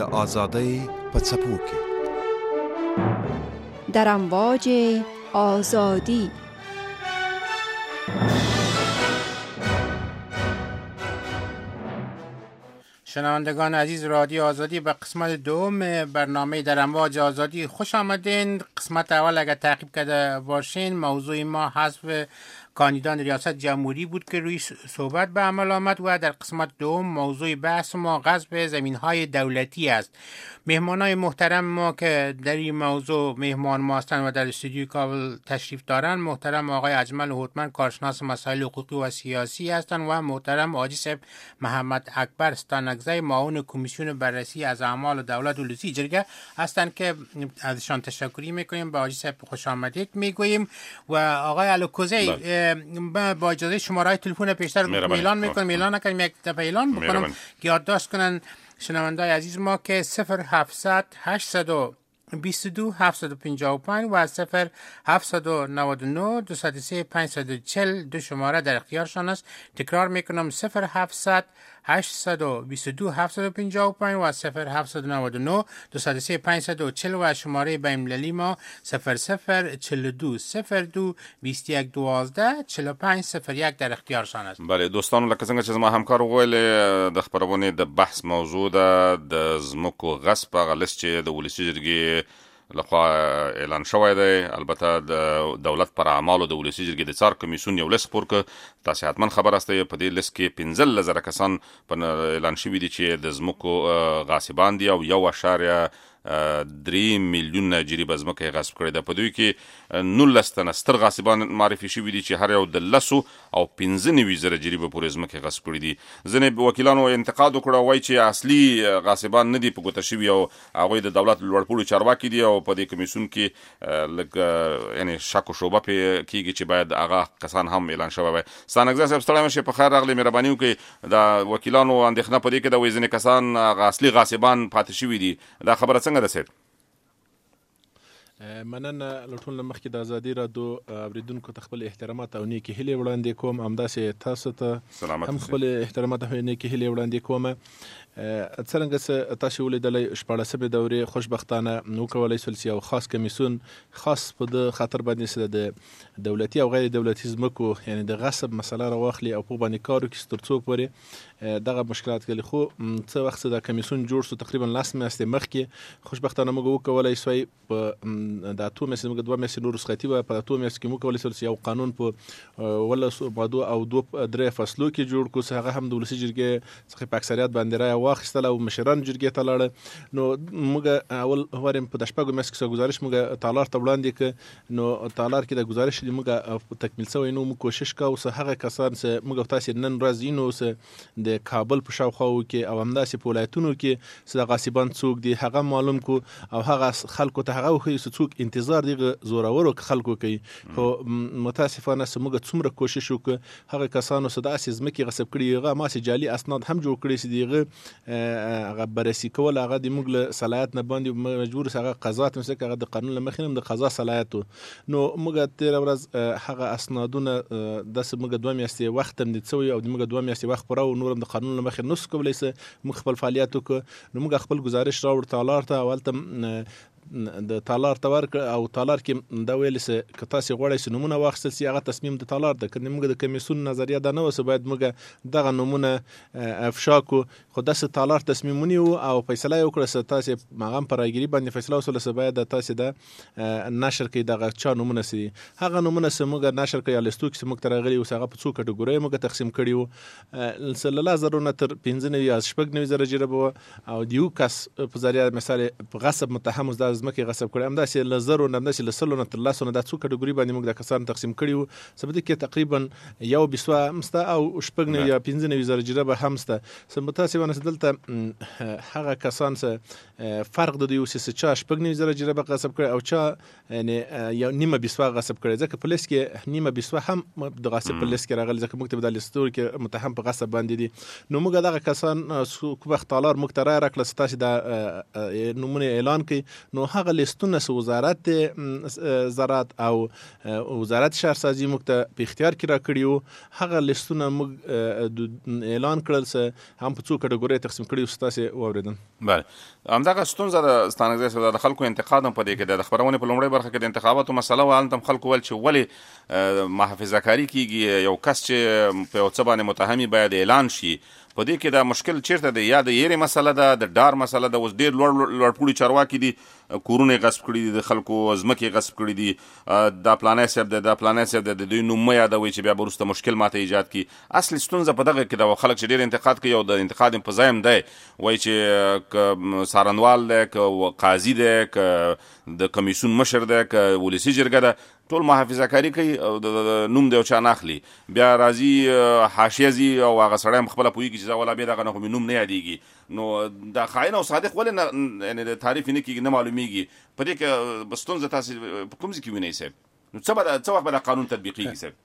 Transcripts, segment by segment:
آزادی په څپو کې. در امواج آزادی. شنوندگان عزیز رادیو آزادی به قسمت دوم برنامه در امواج آزادی خوش آمدین. قسمت اول اگر تعقیب کرده باشین موضوع ما حذف کاندیدان ریاست جمهوری بود که روی صحبت به عمل آمد و در قسمت دوم موضوع بحث ما غصب زمین‌های دولتی است. مهمانای محترم ما که در این موضوع مهمان ما هستند و در استودیو کابل تشریف دارند، محترم آقای اجمل هوتمن کارشناس مسائل حقوقی و سیاسی هستند و محترم حاجی صاحب محمد اکبر ستانکزی معاون کمیسیون بررسی از اعمال دولت و لوسی جرگه هستند که ازشان تشکری میکنیم. به حاجی صاحب خوش آمدید میگوییم و آقای الوکوزی با اجازه شماره تلفن پیشتر اعلان میکنم، اعلان نکنم یک دفعه اعلان بکنم که یادداشت کنن شنوندای عزیز ما که 0700 822 755 و 0799 203 540 دو شماره در اختیارشان است. تکرار میکنم 0700 822 755 و 0799 203 540 و شماره بین‌المللی ما 0042 02 21 12 45 01 در اختیارشان است. بله دوستانو، لکه څنګه چې زما همکار وویل د خبرونې د بحث موضوع ده د ځمکو غصب هغه لیست چې د ولسي جرګې لخوا اعلان شوی دی. البته د دولت پر اعمالو د ولسي جرګې د څار کمیسیون یو لیست خپور کړ. تاسو حتما خبر استه په دې لیست کې 15000 کسان په اعلان شوي دي چې د ځمکو غاصبان دي او 1.3 میلیون جریبه ځمکه یې غصب کړې ده. په دوی کې 19 تنه ستر غاصبان معرفي شوي دي چې هر یو د 10 او 15000 جریبه پورې ځمکه غصب کړې دي. ځینې وکیلانو انتقاد وکړ وایي چې اصلي غاصبان نه دي په ګوته شوي او هغوی د دولت لوړپوړو چارواکي دي او په دې کمیسیون کې لږ یعنی شک او شوبه پې کېږي چې باید هغه کسان هم اعلان شوی وای. ستانکزی صاحب ستړی مه شئ، په خیر راغلی، مهرباني وکړئ. د وکیلانو اندېښنه په دې کې ده وایي ځینې کسان اصلي غاصبان پاتې شوي دي. دا خبره څنګه ده سید؟ مننه. له ټول مخکې د ازادي راډیو اوریدونکو ته خپل احترامات او نیکې هیلې وړاندې کوم. همداسې تاسو ته هم خپل احترامات او نیکې هیلې وړاندې کوم. څرنګه چې تاسو ولیدلئ 14مې دورې خوشبختانه وکولای شول چې یو خاص کمیسیون خاص په د خطر باندې سره د دولتي او غیر دولتي ځمکو یعنی د غصب مسله راواخلي او په باندې کار وکړي تر څو پورې دغه مشکلات کې خو څه وخت د کمیسیون جوړ شو تقریبا 10 میاشتې مخکې خوشبختانه موږ وکولای شوی په د اتو میاشتې موږ 2 میاشتې نور سختی و په اتو میاشتې کې موږ وکولای شو یو قانون په ولا ماده او 2 فصلو کې جوړ کو چې هغه هم د ولسي جرګې څخه په اکثریت باندې رائے واخیستل او مشران جرګې ته لاړ. نو موږ اول هورم په دشپږو میاشتو کې گزارش موږ تالار ته وړاندې ک. نو تالار کې د گزارش موږ تکمیل شوی. نو موږ کوشش کوو چې هغه کسان چې موږ تاسو نن ورځ اینو چې د کابل په شاوخوا کې او همداسې په ولایتونو کې چې د غاصبان څوک دي هغه معلوم کو او هغه خلکو ته هغه خو څوک انتظار دی زورورو خلکو کوي. خو متاسفانه موږ څومره کوشش وکړو هغه کسانو چې د اساس مکه غصب کړي هغه ماسه جعلي اسناد هم جوړ کړي چې دیغه هغه بررسي کول هغه د موږ له صلاحیت نه باندې مجبور هغه قضات مسکه هغه د قانون له مخې د قضا صلاحیت. نو موږ تیر ورځ هغه اسنادونه د موږ 2 میاشتې وخت هم دي څوي او موږ 2 میاشتې وخت پرو نور د قانون له مخې نس کولای سه موږ خپل فعالیت وکړو. نو موږ خپل گزارش راوړ تالار ته اولته د تالار تور او تالار کې دا ویل چې کتاسي غوړې نمونه واخیستل سي هغه تصمیم د تالار د کنه موږ د کمیسیون نظریه ده نو چې باید موږ دغه نمونه افشا کو. خو داسې تالار تصمیمونی او فیصله وکړه چې تاسو مغام پرایګری باندې فیصله وسله چې باید تاسو د نشر کې دغه چا نمونه سي هغه نمونه چې موږ نشر کې لستو کې موږ ترغلي او هغه په څو کټګوري موږ تقسیم کړیو. صلی الله زرو نه تر 15 یا 90 جریبه او دیو کس په ذریعہ مثال په غصب متهم د ځمکې غصب کړي همداسې له زرو نه همداسې له سلو نه تر لاسو نه د څو کټګوري باندې موږ د کسان تقسیم کړیو. سبب کې تقریبا یو بسوا مستا او شپږ یا 15 جریبه همسته. سمتاسي ونه دلته هغه کسان چې فرق د یو څه چا شپږ جریبه غصب کړي او چا یعنی یو نیمه بسوا غصب کړي. ځکه پولیس کې نیمه بسوا هم د غصب پولیس کې راغلي ځکه موږ ته د لستور کې متهم په غصب باندې دي. نو موږ دغه کسان کو وخت تالار موږ ته راکړل ستاسو د نمونه اعلان کړي. نو نو هغه لیستونه وزارت زراعت او وزارت شهرسازي موږ ته په اختیار کې راکړي هغه لیستونه موږ اعلان کړل سه هم په څو کټګورۍ تقسیم کړي او ستاسې واوریدل. بله همدغه ستونزه د ستانګزی د خلکو انتقاد هم په دې کې د خبرونې په لومړۍ برخه کې د انتخاباتو مسله و هلته هم خلکو ویل چې ولې محافظه کاري کیږي یو کس چې په یو څه باندې متهمي باید اعلان شي په دې کې دا مشکل چیرته دی یا د یېرې مسله ده د ډار مسله ده اوس ډېر لوړپوړي چارواکي دي کورونه یې غصب کړي دي د خلکو ځمکې یې غصب کړي دي دا پلانی صاحب دی دا پلانی صاحب دی د دوی نوم مه یادوئ چې بیا به وروسته مشکل ماته ایجاد کړي اصلي ستونزه په دغه کې ده خلک چې ډېر انتقاد کوي او د انتقاد په ځای هم دی وایي چې که څارنوال دی که قاضي دی که د کمیسیون مشر دی که ولسي جرګه ده ټول محافظه کاري کوي او د نوم د یو چا نه اخلي بیا راځي حاشیه ځي او هغه سړی هم خپله پوهېږي چې ولا بیا دغه نه خو مې نوم نه یادېږي نو دا خاین او صادق ولې نه یعنې د تعریف یې نه کېږي نه معلومېږي په دې کې ستونزه تاسې په کوم ځای کې وینئ صاحب نو څه وخت به دا قانون تطبیقېږي صاحب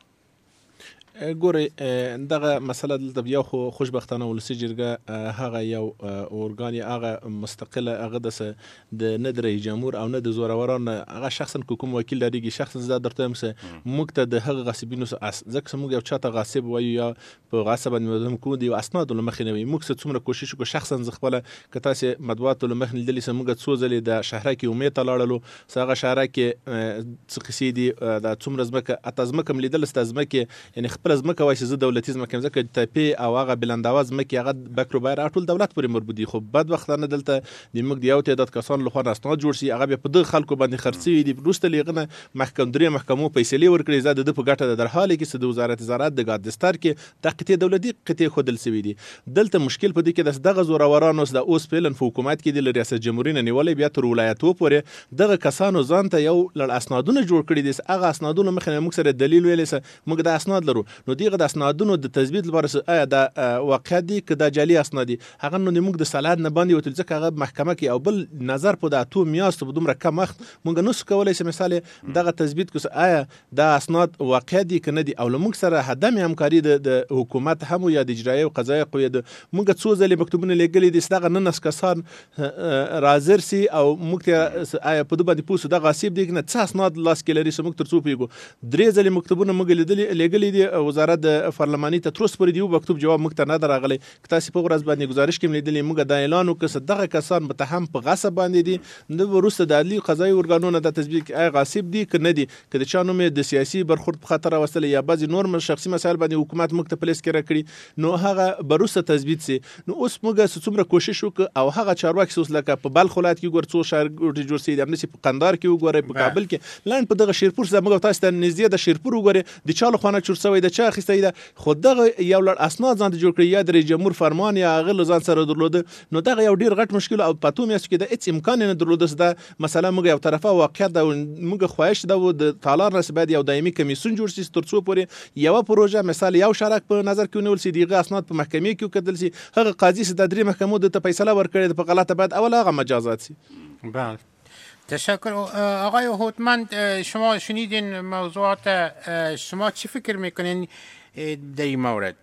ګورې دغه مسله دلته بیا خو خوشبختانه ولسي جرګه هغه یو ارګان هغه مستقله هغه د نه د رئیس جمهور او نه د زوروران هغه شخصا کوم وکیل لريږي شخصا زه درته هم موږ ته د هغه غصبینو ځکه موږ یو چاته غاصب وایو یا په غصب باندې کوم دی اسناد له مخې نه وي موږ څومره کوشش وکړو شخصا خپل کته سه مطبوعات له مخې لیدلې سمګه څو ځلې د شهره کې امید لاړلو ساغه شهره کې څه قصې دي د څومره ځمکه اتزمکه لیدل ستزمکه یعنی خپل ځمکه وایي چې دولتي ځمکه ځکه ټپي او هغه بلنداوه ځمکه هغه بکرو بایر ټول دولت پورې مربوط دي خو بد وختانه دلته د موږ د یو تعداد کسان له خوا اسناد جوړ شي هغه په دغه خلکو باندې خرڅوي دي وروسته لیغنه محکمو فیصله ورکړي زاد د په ګټه در حال کې د وزارت زراعت د ګادستر کې د قطعه دولتي قطعه خودل سوي دي دلته مشکل په دې کې د دغه زورورانو د اوس پلن حکومت کې د ریاست جمهوریت نیولې بیا تر ولایتو پورې دغه کسانو ځان ته یو لړ اسنادونه جوړ کړي دي هغه اسنادونه مخه موږ سره دلیل ویلې موږ د اسناد لرو نو دغه د اسنادونو د تثبیت لپاره آیا د واقعیت دي که د جعلي اسناد دي هغه نو موږ د سند نه باندې وتل ځکه هغه محکمه کې او بل نظر په د اتو میاشتو په دومره کم وخت موږ نو کولای شو مثال دغه تثبیت کوس آیا د اسناد واقعیت دي کنه دي او موږ سره هدم همکاري د حکومت هم یا د اجرایي او قضایي قوه د موږ څو ځلې مکتوبونه لګلې دي دغه نن کسان رازر سي او موږ آیا په دوه باندې پوسو د غاصب دي کنه څه اسناد لاس کې لري موږ تر څو پیګو درې ځلې مکتوبونه موږ لګلې دي وزارت پارلماني ته تروس پر دیو مکتوب جواب موږ ته نه درغلی تاسو په ورځ باندې گزارش کې لیدلې موږ د اعلان وکړ دغه کسان متهم په غصب باندې دي د وروسته د عدلي قضایي ارګانونو د تثبیت ای غاصب دي کنه دي کله چې نوم د سیاسي برخورد په خطر واستل یا بعضی نورمال شخصي مسایل باندې حکومت موږ ته پلیس کې راکړي نو هغه بروسته تثبیت سي نو اوس موږ څومره کوشش وکړو او هغه چارواکي اوس لکه په بلخ ولایت کې ګور څو شهر جوړ سي د امنیتي په قندار کې وګورئ په کابل کې لاند په دغه شیرپور زموږ تاسو ته نږدې د شیرپور وګورئ د چالو خانه چور سوی د چا خستې ده خود دغه یو لړ اسناد ځان جوړ کړی یا د رئیس جمهور فرمان یا هغه ځان سره درلود نو دغه یو ډیر غټ مشکل او پاتو میاست کې د هیڅ امکان نه درلود چې مثلا موږ یو طرفه واقعیت د موږ خواهش د تالار نس بعد یو دایمي کمیسیون جوړ شي تر څو پورې یو پروژه مثلا یو شرک په نظر کې ونیول سي دغه اسناد په محکمې کې کېدل سي هغه قاضي د درې محکمو د فیصله ورکړي په غلطه بعد اول هغه مجازات سي. بله تشکر آقای هوتمند شما شنیدین موضوعات شما چی فکر میکنین در این مورد؟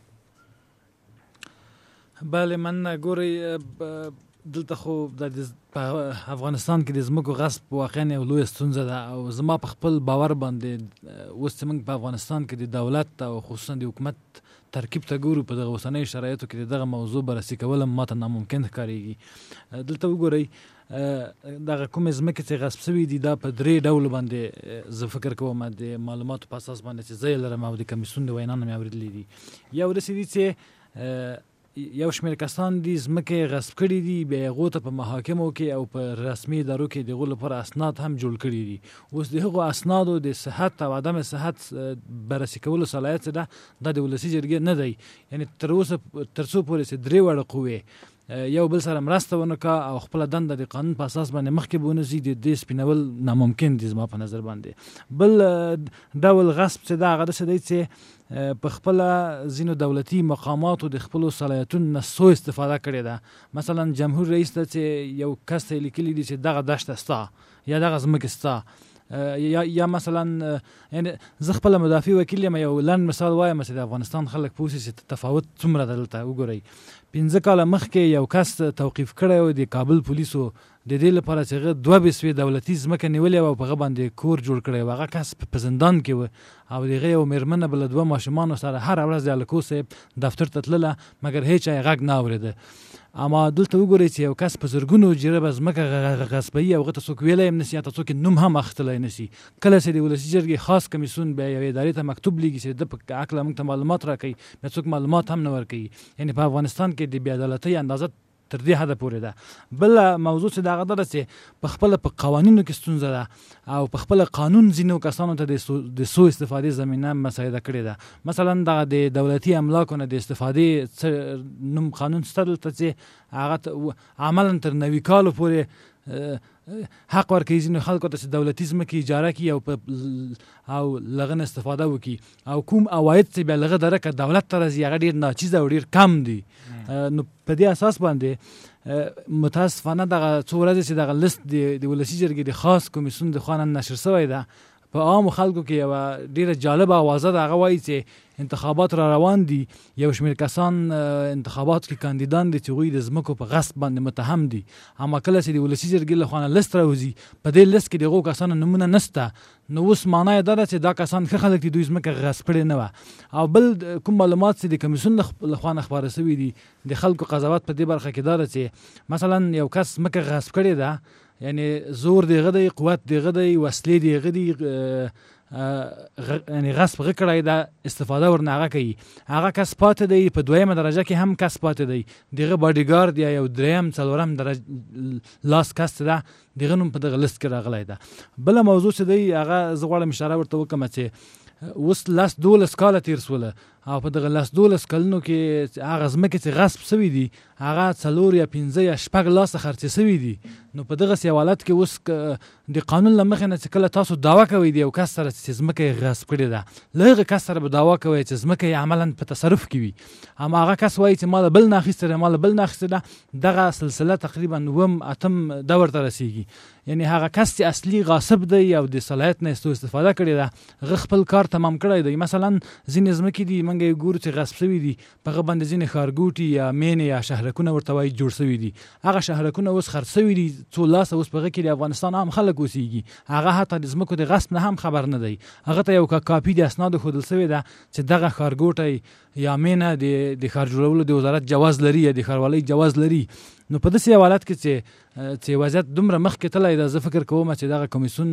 بله من ګوري دلته خو د افغانستان کې د ځمکو غصب واقعا یو لوی ستونزه ده او زما په خپل باور باندې اوس موږ په افغانستان کې د دولت او خصوصا د حکومت ترکیب ته ګورو په دغه اوسنۍ شرایطو کې دغه موضوع بررسي کول ماته ناممکن ښکارېږي دلته وګورئ دغه کومې ځمکې چې غصب شوي دي دا په درې ډول باندې زه فکر کوم د معلوماتو په اساس باندې چې زه یې لرم او د کمیسیون د وینا نه مې اورېدلي دي یو داسې دي چې یو شمېر کسان دي ځمکې غصب کړي دي بیا هغو ته په محاکمو کې او په رسمي ادارو کې د هغو لپاره اسناد هم جوړ کړي دي اوس د هغو اسنادو د صحت او عدم صحت بررسي کولو صلاحیت ده دا د ولسي جرګې نه دی یعنی تر اوسه تر څو پورې چې درې واړه قوې یو بل سره مرسته ونه کا او خپل دنده د قانون په اساس باندې مخکې بونځي د دې سپینول ناممکن دي زما په نظر باندې بل ډول غصب چې دا هغه څه دی چې په خپل ځینو دولتي مقاماتو د خپل صلاحیتونو نه سو استفاده کړې ده مثلا جمهور رئیس ته چې یو کس ته لیکلي دي چې دغه دشت ستا یا دغه ځمکه ستا یا مثلا یعنی زه خپل مدافع وکیل یم یو لنډ مثال وایم چې د افغانستان خلک پوه شي چې تفاوت څومره دلته وګورئ 15 کاله مخکې یو کس توقیف کړی و د کابل پولیسو د دې لپاره چې هغه 2 بسوي دولتي ځمکه نیولې او په هغه باندې کور جوړ کړی و. هغه کس په زندان کې و او دغه یو میرمنه بل 2 ماشومان سره هر ورځ د الکو صاحب دفتر ته تلله مګر هیڅ غږ نه اورېده. اما دلته وګورئ چې یو کس په زرګونو جریبه ځمکه غصبوي او هغه ته څوک ویلی هم نشي، څوک نوم هم اخیستلی نشي. کله چې د ولسي جرګې خاص کمیسیون بیا یوې ادارې ته مکتوب لیکي چې د په هکله موږ ته معلومات راکوي، بیا څوک معلومات هم نه ورکوي. یعنې په افغانستان کې د بېعدالتۍ اندازه تر دې حده پورې ده. بل موضوع چې دغه ده چې په خپل په قوانینو کې ستونزه ده او په خپل قانون ځینو کسانو ته د سو استفادې زمینه مساعده کړې ده. مثلا دغه د دولتي املاکو نه د استفادې نوم قانون شته دلته چې هغه عملا تر 90 کالو پورې حق ورکوي ځینو خلکو ته چې دولتي ځمکې اجاره کړي او لغه نه استفاده وکړي او کوم عواید چې بیا لغه درکه دولت ته راځي هغه ډېر ناچیزه او ډېر کم دي. نو په دې اساس باندې متاسفانه دغه څو ورځې چې دغه لیست د ولسي جرګې د خاص کمیسیون د خوا نه نشر شوی ده، په عامو خلکو کې یوه ډېره جالبه اوازه ده. هغه وایي چې انتخابات را روان دي، یو شمېر کسان انتخابات کې کاندیدان دي چې هغوی د ځمکو په غصب باندې متهم دي. اما کله چې د ولسي جرګې له خوا نه لیست راوځي په دې لیست کې د هغو کسانو نومونه نشته، نو اوس معنا یې دا ده چې دا کسان ښه خلک دي، دوی ځمکه غصب کړې نه وه. او بل کوم معلومات چې د کمیسیون له خوا نه خپاره شوي دي د خلکو قضاوت په دې برخه کې دا ده چې مثلا یو کس ځمکه غصب کړې ده، یعنی زور دیغه دی، قوت دیغه دی، وسلې دیغه دی، یعنی غصب کړی دا استفاده ورنه هغه کوي. هغه کس پاتې دی په 2مه درجه کې هم کس پاتې دی، دغه باډیګارد یا یو 3م 4م درجه لاس کس ده، دغه نوم په دغه لیست کې راغلی ده. بل موضوع چې دی هغه زه غواړم اشاره ورته وکړم چې اوس 12 کاله تیر سوله او په دغه 12 کلونو کې هغه ځمکې چې غصب شوي دي هغه 4 یا 5 یا 6 لاسه خرڅې شوي دي. نو په دغسې حالت کې اوس د قانون له مخې نه چې کله تاسو دعوه کوئ د یو کس سره چې ځمکه یې غصب کړې ده، له هغه کس سره به دعوه کوئ چې ځمکه یې عملا په تصرف کې وي. اما هغه کس وایي چې ما له بل نه اخیستې ده، ما له بل نه اخیستې ده. دغه سلسله تقریبا 9 دور ته رسیږي. یعنی هغه کس چې اصلي غاصب دی او د صلاحیت نه استفاده کړې ده، هغه خپل کار تمام کړی دی. مثلا ځینې ځمکې دي موږ یې ګورو چې غصب شوي دي، په هغه باندې ځینې ښارګوټي یا مینې یا شهرکونه ورته وایي جوړ شوي دي. هغه شهرکونه اوس خرڅ شوي دي، څو لاسه اوس په هغه کې د افغانستان عام خلک اوسېږي. هغه حتی د ځمکو د غصب نه هم خبر نه دی. هغه ته یو کاپي د اسنادو ښودل شوې ده چې دغه ښارګوټی یا مینه د ښار جوړولو د وزارت جواز لري یا د ښاروالۍ جواز لري. نو په داسې حالت کې چې وضعیت دومره مخکې تللی ده، زه فکر کوم چې دغه کمیسیون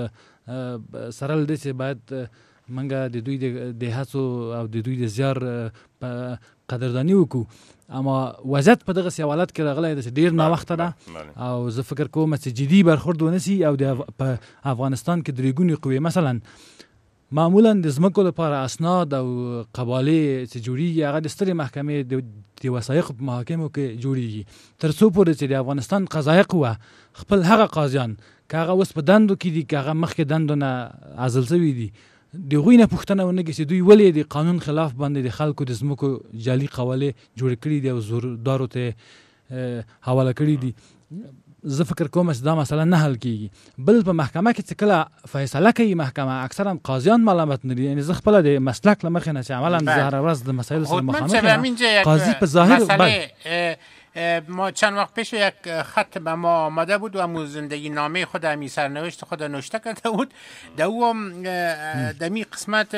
سره له دې چې باید منګه د دوی د هڅو او د دوی د زیار قدردانی وکړو. اما وضعیت په دغسې حالت کې راغلی ده چې ډېر ناوخته ده او زه فکر کوم چې جدي برخورد ونسي او په افغانستان کې درې ګونې قوې مثلا معمولا د ځمکو لپاره اسناد او قبالې چې جوړیږي هغه د سترې محکمې د وثایقو په محاکمو کې جوړیږي، تر څو پورې چې د افغانستان قضایه قوه خپل هغه قاضیان که هغه اوس په دندو کې دي که هغه مخکې دندو نه عزل شوي دي، د هغوی نه پوښتنه ونه کړي چې دوی ولې د قانون خلاف باندې د خلکو د ځمکو جعلي قوالې جوړې کړي دي او زوردارو ته حواله کړي دي. زه فکر کوم چې دا مسله نه حل کیږي. بل په محکمه کې چې کله فیصله کوي محکمه اکثرا قاضیان ملامت نه دي. یعنی زه خپله د مسلک له مخې نه چې عملا زه هره ورځ د مسایلو سره مخامخ یم، قاضی په ظاهر ما چند وقت پیش یک خط به ما آمده بود و همون زندگی نامه خود همی سرنوشت خود نوشته کرده بود در او دمی قسمت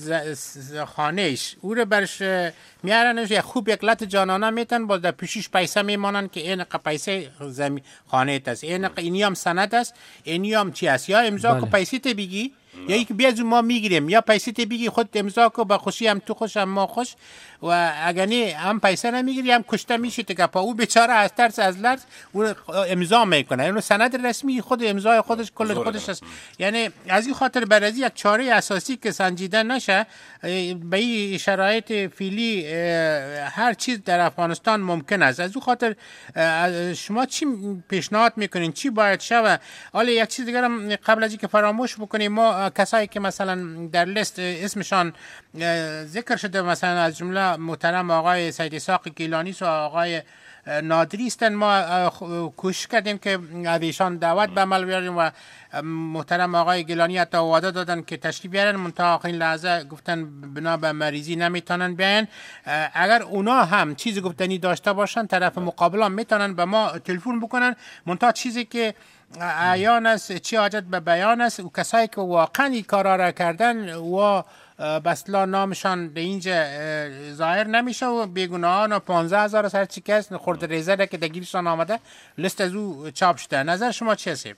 خانهش او رو برش میارنش یک خوب یک لط جانانه میتن باز در پیشش پیسه میمانن که این پیسه خانه است، اینی هم سند است، اینی هم چی است، یا امضا کو پیسه ته بگی یا اینکه بیا ما میگیریم یا پیسه ته بگی خود امضا کو به خوشی هم تو خوش هم ما خوش و اگر نه هم پیسه نمیگیری هم کشته میشه که پا او بیچاره از ترس از لرز او امضا میکنه. اینو سند رسمی خود امضای خودش کل خودش است. یعنی از این خاطر برای یک چاره اساسی که سنجیده نشه به این شرایط فعلی هر چیز در افغانستان ممکن است. از اون خاطر شما چی پیشنهاد میکنین چی باید شود؟ حالا یک چیز دیگه هم قبل از اینکه فراموش بکنیم، ما کسایی که مثلا در لیست اسمشان ذکر شده مثلا از جمله محترم آقای سید اسحاق گیلانی و آقای نادری هستند. ما کوشش کردیم که از ایشان دعوت به عمل بیاریم و محترم آقای گیلانی حتی وعده دادن که تشریف بیارن، منتها آخرین لحظه گفتن بنا به مریضی نمیتونن بیان. اگر اونا هم چیزی گفتنی داشته باشن، طرف مقابل هم میتونن به ما تلفن بکنن، منتها چیزی که عیان است، چی حاجت به بیان است، و کسایی که واقعا این کارا را کردن و بسلا نامشان به اینجا ظاهر نمیشه و بیگناهان و 15,000 سر چی کس خورد ریزه که دگیرشان آمده لیست از او چاپ شده. نظر شما چی هست؟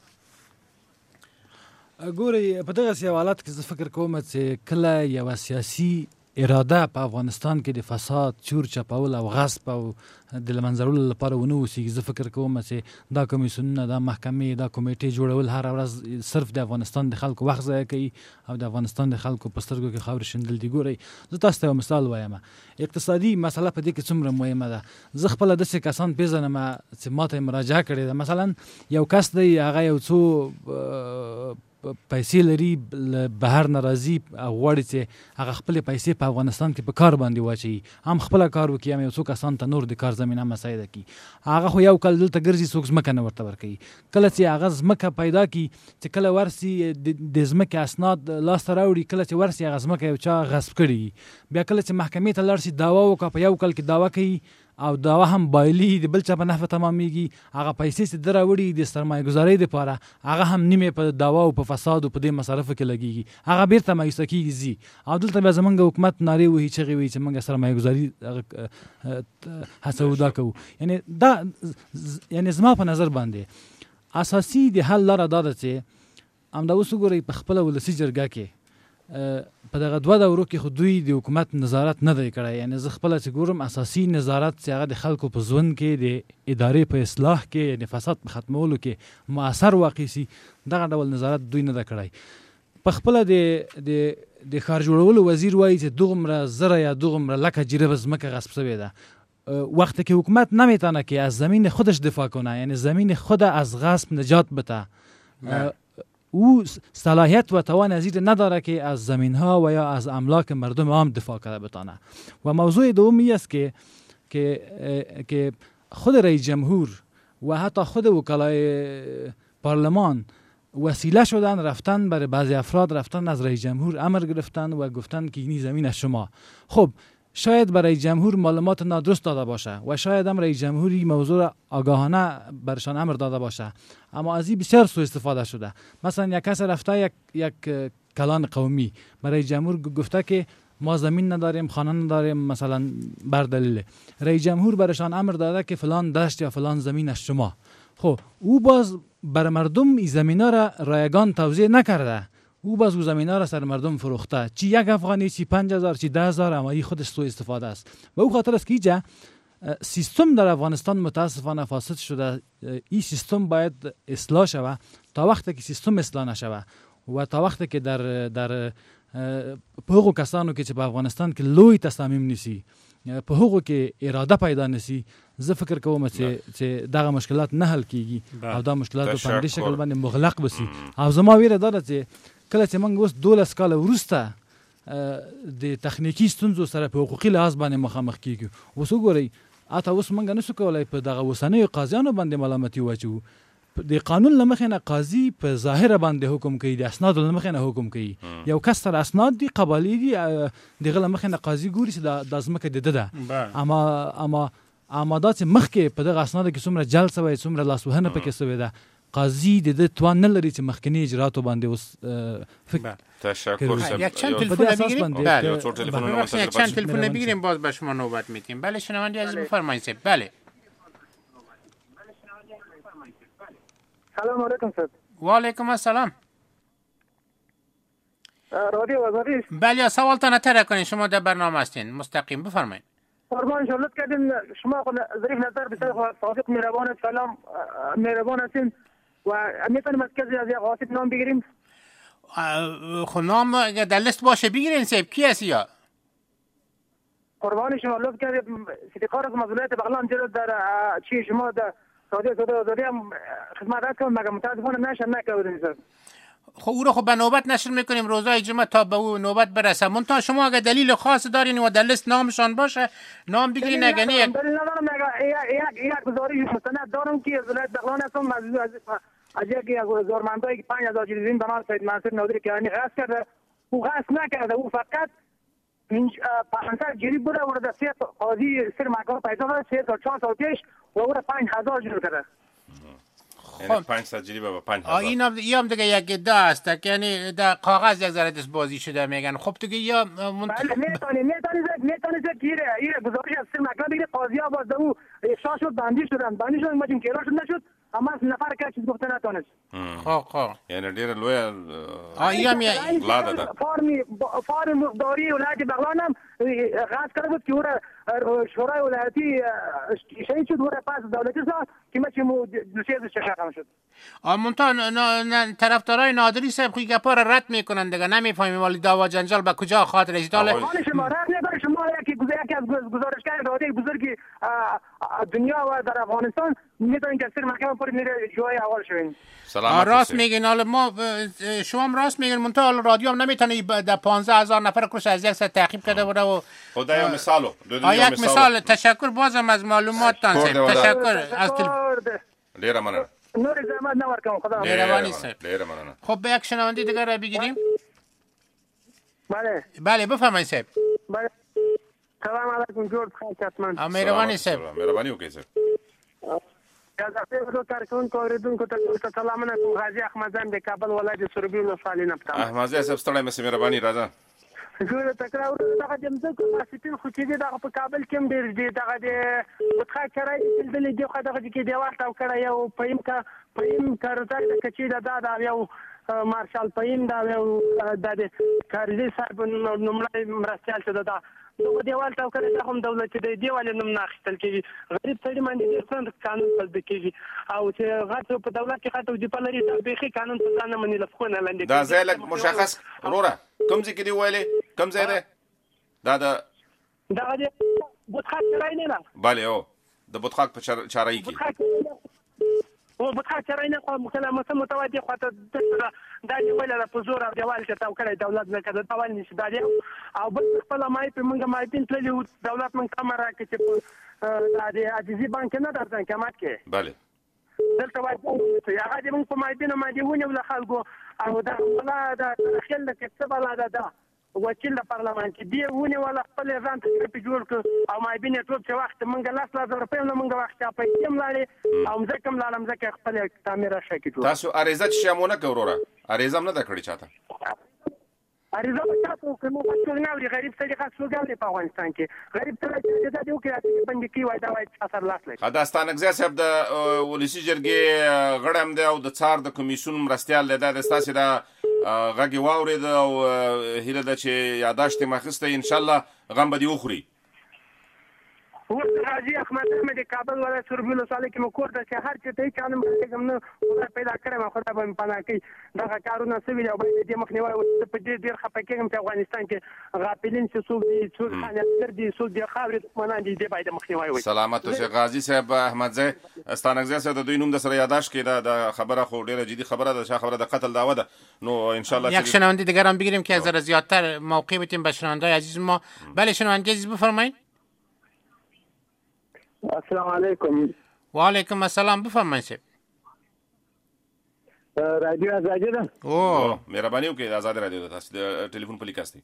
ګوري په دغه حالات کې زه فکر کوم چې کله یو سیاسي اراده په افغانستان کې د فساد، چور چپاول او غصب او د لمنځلو لپاره ونه اوسېږي، زه فکر کوم چې دا کمیسیونونه، دا محکمې، دا کمیټې جوړول هر ورځ صرف د افغانستان د خلکو وخت ضایع کوي او د افغانستان د خلکو په سترګو کې خاورې شیندل دي. ګورئ زه تاسو ته یو مثال وایم، اقتصادي مسله په دې کې څومره مهمه ده. زه خپله داسې کسان پېژنم چې ما ته یې مراجعه کړې ده. مثلا یو کس دی، هغه یو څو پیسې لري، بهر نه راځي او غواړي چې هغه خپلې پیسې په افغانستان کې په کار باندې واچوي، هم خپله کار وکړي، هم یو څو کسان ته نور د کار زمینه مساعده کړي. هغه خو یو کال دلته ګرځي، څوک ځمکه نه ورته ورکوي. کله چې هغه ځمکه پیدا کړي، چې کله ورسي د ځمکې اسناد لاسته راوړي، کله چې ورسي هغه ځمکه یو چا غصب کړي، بیا کله چې محکمې ته لاړ شي دعوا وکړه، په یو کال کې دعوا کوي او دعوا هم بایلي د بل چا په نفع تمامیږي. هغه پیسې چې ده راوړي د سرمایه ګذارۍ دپاره، هغه هم نیمې په دعوا او په فساد او په دې مصارفو کې لګېږي، هغه بیرته مایوسه کېږي ځي. او دلته بیا زمونږ حکومت نارې وهي، چغې وهي چې موږ سرمایه ګذاري هڅوو، دا کوو. یعنې دا یعنې زما په نظر باندې اساسي د حل لاره دا ده چې همدا اوس وګورئ په خپله ولسي جرګه کې په دغه 2 دورو کې خو دوی د حکومت نظارت نه دی کړی. یعنې زه خپله چې ګورم اساسي نظارت چې هغه د خلکو په ژوند کې، د ادارې په اصلاح کې، یعنې فساد په ختمولو کې مؤثر واقع سي، دغه ډول نظارت دوی نه ده کړی. په خپله د ښار جوړولو وزیر وایي چې دوغمره زره یا دوغمره لکه جریب ځمکه غصب شوې ده. وقتی که حکومت نمیتونه که از زمین خودش دفاع کنه، یعنی زمین خود از غصب نجات بده، او صلاحیت و توان از این نداره که از زمین ها و یا از املاک مردم عام دفاع کنه بتانه. و موضوع دومی است که خود رئیس جمهور و حتی خود وکلای پارلمان وسیله شدن، رفتن برای بعضی افراد، رفتن از رئیس جمهور امر گرفتن و گفتن که این زمین از شما. خب شاید برای جمهور معلومات نادرست داده باشه و شاید هم رئیس جمهوری موضوع را آگاهانه برشان امر داده باشه، اما از این بسیار سوء استفاده شده. مثلا یک کس رفته یک کلان قومی برای جمهور گفته که ما زمین نداریم، خانه نداریم، مثلا بر دلیل رئیس جمهور برشان امر داده که فلان دشت یا فلان زمین از شما. خب او باز بر مردم این زمینا را رایگان توزیع نکرده، او باز زمینا را سر مردم فروخته، چی 1 افغانی، چی 5,000، چی 10,000، اما این خودش سوء استفاده است. و او خاطر است که اینجا سیستم در افغانستان متاسفانه فاسد شده. این سیستم باید اصلاح شود. تا وقتی که سیستم اصلاح نشوه و تا وقتی که در په هغو کسانو کې چې په افغانستان کې لوی تصامیم نیسي، په هغو کې اراده پیدا نسی، زه فکر کوم چې دغه مشکلات نه حل کیږي او دا مشکلات په همدې شکل باندې مغلق بسی. او زما ویره دا ده چې کله چې موږ اوس 12 کال وروسته د تخنیکی ستونزو سره په حقوقي لحاظ باندې مخامخ کیږو، اوس وګورئ اته اوس موږ نشو کولای په دغه وسنیو قاضیانو باندې ملامتي واچو. د قانون لمخې نه قاضي په ظاهر باندې حکم کوي، د اسناد لمخې نه حکم کوي. یو کس سره اسناد دي، قبالي دي، دغه لمخې نه قاضي ګوري چې د ځمکه ده. اما دا چې مخکې په دغه اسناد کې څومره جل شوی، څومره لاسوهنه پکې شوې ده، قاضي د توان نه لري چې مخکنی اجراتو باندې اوس فکر. تشکر. یک چند تلفن بگیریم؟ بله. چند تلفن بگیریم باز به شما نوبت میدیم. بله شنونده عزیز بفرمایید. بله. سلام علیکم سر. و علیکم السلام. رادیو آزادی. بله سوالتان طرح کنید، شما در برنامه هستین، مستقیم بفرمایید. قربان شما لطف کردین، شما ظریف نظر بسیار صادق مهربان، سلام مهربان هستین و میتونیم از کسی از یک قاصد نام بگیریم؟ خب نام اگر در لیست باشه بگیرین. سیب کی هستی یا؟ قربان شما لطف کردین، ستیقار از مسئولیت بغلان جلو در چی شما در رادیو آزادی هم خدمت کنم، مگر متاسفانه نشر نکردین سر. خب او رو خب به نوبت نشر میکنیم روزهای جمعه تا به او نوبت برسه. منتها شما اگه دلیل خاص دارین و در لیست نامشان باشه نام بگیرین. اگه نه دلیل ندارم، یک گزارش مستند دارم که از ولایت بغلان هستم از یک زورمندایی که 5000 جریزین به نام سید منصور نادری کیانی غصب کرده. او غصب نکرده، او فقط 500 جریب بوده و در 3 قاضی سر محکمه پیدا کرده 3 تا 4 سال پیش و او 5000 جریب کرده. یعنی 500 جریب و 5000. این هم دیگه یک ادعا است که یعنی در کاغذ یک ذره دست بازی شده میگن. خب دیگه یا بله میتونید ایره گزارش از سر محکمه بگیره قاضی ها باز او افشا شد بندی شدن مجم که شد نشد اما نفر که چیز گفته نتونست. خب یعنی ډیر لوی غلا ده. فارم مقداری ولایت بغلان هم غاز کرده بود که او را شورای ولایتی شهید شد، او را پس دولتی ساخت که ما چه دوسیه از شخص شد. منتها طرفدارای نادری صاحب خوی گپا را رد میکنن دیگه، نمیفهمیم ولی دعوا جنجال به کجا خاطر رسید. حال شما رد نداره. شما یکی از گزارشگر رادیو بزرگی دنیا و در افغانستان میتونین که سر محکمه پر میره جای اول شوین. راست میگین. حالا ما شما هم راست میگین، منتها رادیو هم نمیتونه در 15000 نفر کش از یک سر تعقیب کرده بوده و خدا یا مثالو یک مثال. تشکر بازم از معلوماتتان صاحب. تشکر از ډیر مننه. نور زحمت نه ورکوم. خدا مهربانی صاحب. ډیر مننه. خب به یک شنونده دیگر را بگیریم. بله بفرمایید صاحب. بله سلام علیکم. جوړ خیر حتما. مهربانی صاحب. مهربانی وکړئ صاحب. کله کارکون کوریدونکو ته سلامونه کوم. غازی احمدزان د کابل ولایت سربی ولسوالۍ نه پټم. احمدزی صاحب ستړی مې مهرباني راځه. ګوره تکرار دغه د مزګو سپین خو چې دغه په کابل کې هم ډېر دي. دغه د متخا چرای دلې دی خو دغه کې دیوال تاو کړی یو پایم کارځای کچې دا یو مارشال پایم دا یو د کارځي صاحب نومړی مرستيال څه دا نو دیوال تاو کړی هم دولت دی دیوال نوم ناخستل کېږي. غریب سړي باندې څنګه قانون پلي کېږي او چې غاټو په دولت کې خاطر دی په لري د بيخي قانون څخه نه مني لفخونه لاندې دا ځای لک مشخص وروره کوم ځای کې دی ویلې کوم ځای ده دا د بوتخاک چرای نه بله او د بوتخاک په چارای کې او بوتخاک چرای نه خو مکالمه متوجه خاطر دا ویل په زور دیوال چې تاو کړی دولت نه کړه دیوال نشي دا او بل خپل مای په منګه مای پین تللی دولت من کمره کې چې د عزیزي بانک نه درځي کمات کې بله دلته وایي هغه د موږ په مای پین ما دی ونه ول خلکو او دا ولا دا خل کې څه بلا دا وکیل د پارلمان کې دی ونه ولا خپل ځان ته په جوړ ک او مای بینه ټول چې وخت منګه 100,000 روپۍ نه منګه وخت په یم لاړې او ځکه ملالم ځکه خپل تعمیر شکی ټول. تاسو اریزه چې شمونه کوروره اریزه هم نه د کړی چاته اریزه تاسو کوم څه نه لري. غریب سړي خاص وګورئ په افغانستان کې غریب سړي چې دا یو کې باندې کی وای دا وای اثر لاس خداستان اگزا صاحب د ولسی جرګې غړم دی او د څار د کمیسیون مرستيال د استاسي د غږی واورید او هیله د چې یاداشت مخسته ان شاء الله غم به دی وخوري. غازی احمد د کابل ولایت سربی ولسوالۍ کې مکور د شهر چې ته چانه موږ نه پیدا کړم خو دا به پناه کوي دا کارونه سوي او د مخنیوي په دې ډیر خپکېږم چې افغانستان کې غافلین چې څوک دي څوک خانه دي څوک د خاورې منان دي باید مخنیوي وي. سلامت اوسه غازی صاحب. احمدزی استانګزی صاحب د دوی نوم د سره یاداش کې دا خبره خو ډیره جدي خبره ده چې خبره د قتل داوا ده. نو ان شاء الله یک شنونده دیگر هم بگیریم که از ذره زیادتر موقع بدیم به شنونده‌های عزیز ما. بله شنونده عزیز بفرمایید. السلام علیکم. و علیکم السلام. بفرمایید. رادیو آزادی ده. او مهرباني وکړئ آزاد رادیو تاسو د ټلیفون په لیکاستي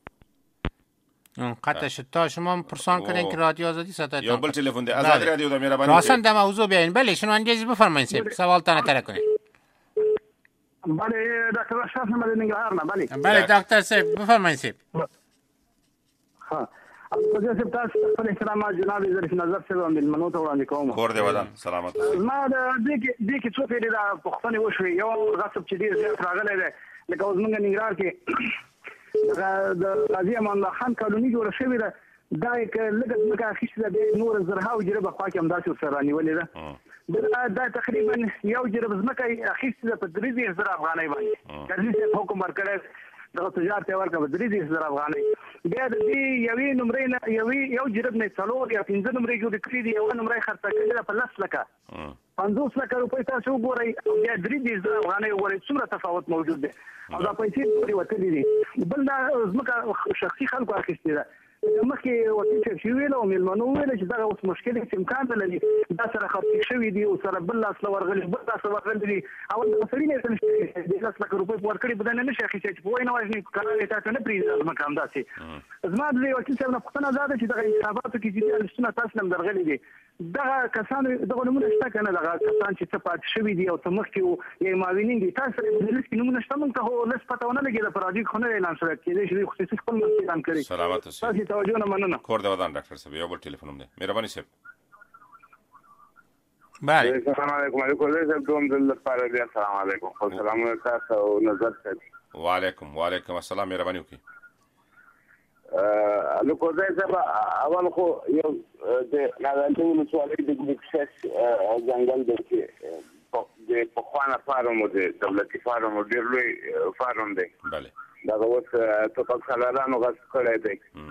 قطع شد تا شما پرسان کردین که رادیو آزادی ساعت یا بل تلفن ده آزاد رادیو ده مهربانی راستن ده موضوع بیاین. بله شنونده عزیز بفرمایید سوال تان تر کنید. بله دکتر اشرف محمد نگهار نه. بله دکتر صاحب بفرمایید. ها زه چې تاسو خپل احترامات جناب ظریف نظر سره ملمنو ته وړاندې کوم. کور دی ودان سلامت. ما د دې کې څو پیری دا پښتني وشوي یو غصب چې ډیر زیات راغلی دی لکه اوس موږ ننګرهار کې د قاضي امان الله خان کالوني جوړه شوې ده دا لږ اخیستې ده نور زرهاو جربه خوا کې همداسې ورسره رانیولې ده دا تقریبا یو جرب ځمکه اخیستې ده په 30,000 افغانۍ باندې قاضي حکم ورکړی د تجارت ورکړه په 30,000 افغانۍ. بیا د دې یوې نمرې نه یو جرب نه څلور یا 15 نمرې جوړې کړې دي یو نمرې خرڅ کړې ده په 10 لکه 50 لکه روپۍ تاسو وګورئ بیا 30,000 افغانۍ وګورئ څومره تفاوت موجود دی او دا پیسې پورې وتلې دي. بل دا ځمکه شخصي خلکو اخیستې ده مخکې وکیل چې ویل او مېلمنو ویل چې دغه اوس مشکل هیڅ امکان نه لري دا سره خرڅ شوي دي او سره بل لاس ورغلي بل لاس ورغلي دي او د سړي نه څه د لاس لکه روپۍ ورکړي بدن نه شي اخیستي چې وای نه واجني کارونه تاسو نه پریږدئ مکان داسې زما د وکیل صاحب نه پوښتنه ده چې دغه حساباتو کې چې لستونه تاسو هم درغلي دي دغه کسان دغه نمونه شته کنه دغه کسان چې څه پات شوي دي او څه مخکې یو معاونین دي تاسو د لیست کې نمونه شته موږ ته هو لیست پته ونه لګي د پراجیک خو نه اعلان شوی کېدای شي خصوصي خپل اعلان کړي سلامت اوسئ تاسو توجه نه مننه کور د ودان ډاکټر صاحب یو بل ټلیفون دی مهرباني صاحب بله السلام علیکم علیکم صاحب دوم د لپاره دی السلام علیکم خو سلام تاسو او نظر صاحب وعلیکم السلام مهرباني وکړئ لکه ځای صاحب اول خو یو د ناګالتون ولسوالۍ د ګلکشش ځنګل دی چې د پخوانه فارم د دولتي فارم ډېر لوی فارم دی بله دا اوس ټوپک سالارانو غصب کړی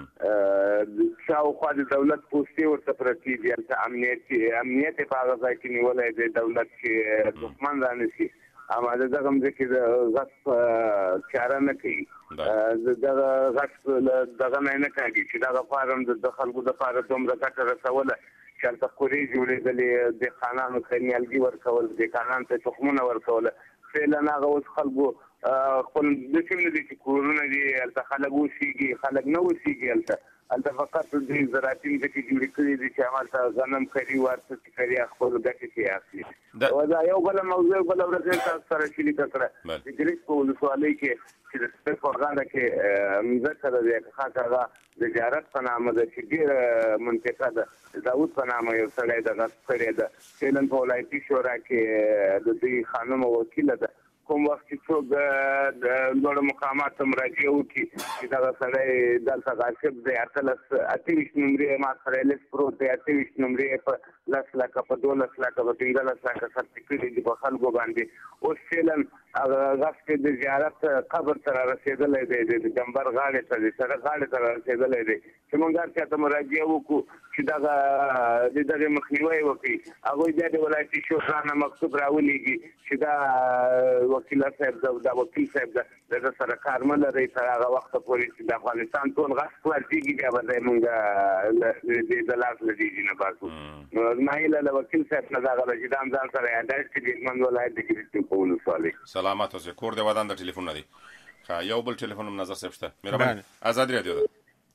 دی شاوخوا د دولت پوستې ورته پرتې دي هلته امنیت یې په هغه ځای کې نیولی دی دولت چې دښمن رانشي اما دغه مځکې د غصب چاره نه کوي دغه غصب دغه نه کېږي چې دغه فارم د خلکو دپاره دومره ګټه رسوله چې هلته قورې جوړېدلې دهقانانو ته نیالګي ورکول دهقانانو ته تخمونه ورکول فعلا هغه اوس خلکو خپل داسې نه دي چې کورونه دي هلته خلک اوسېږي خلک نه اوسېږي هلته فقط د زراعتي مځکې جوړې کړي دي چې همالته غنم کري ورته چې کري خپل ګټې کې اخلي او دا یو بله موضوع بله ورځ تاسو سره شریکه کړه د ګریس په ولسوالۍ کې چې د سپین په غاړه کې مځکه ده د خاک هغه د جارت په نامه ده چې ډېره منطقه ده داود په نامه یو سړی د غصب کړې ده فعلا په ولایتي شورا کې د دوی خانمه وکیله ده کوم وخت چې څوک د لوړو مقاماتو ته مراجعه وکړي چې دغه سړی دلته غاصب دی 28 نمرې ما سره لیست پروت دی 28 نمرې په 10 لکه په 12 لکه په 15 لکه خرڅ کړي دي په خلکو باندې اوس فعلا هغه غصب د زیارت قبر ته رارسېدلی دی د ډمبر غاړې ته د سړک غاړې ته رارسېدلی دی چې موږ هر چا ته مراجعه وکړو چې د دغې مخنیوی وکړي هغوی بیا د ولایتي شورا نه مکتوب راولېږي چې دا وکیل صاحب دا وکیل صاحب د سره کار مه لرئ تر هغه وخته پورې چې د افغانستان ټول غصب ورځېږي بیا به ځای موږ د لاس له دې نه باسو نو زما هیله له وکیل صاحب نه دغه ده چې دا هم ځان سره یاداښت کړي د هلمند ولایت د ګریسټین په ولسوالۍ سلامت اوسئ کور د ودان د ټلیفون نه دی یو بل ټلیفون هم نظر صاحب شته مهرباني ازادي راډیو ده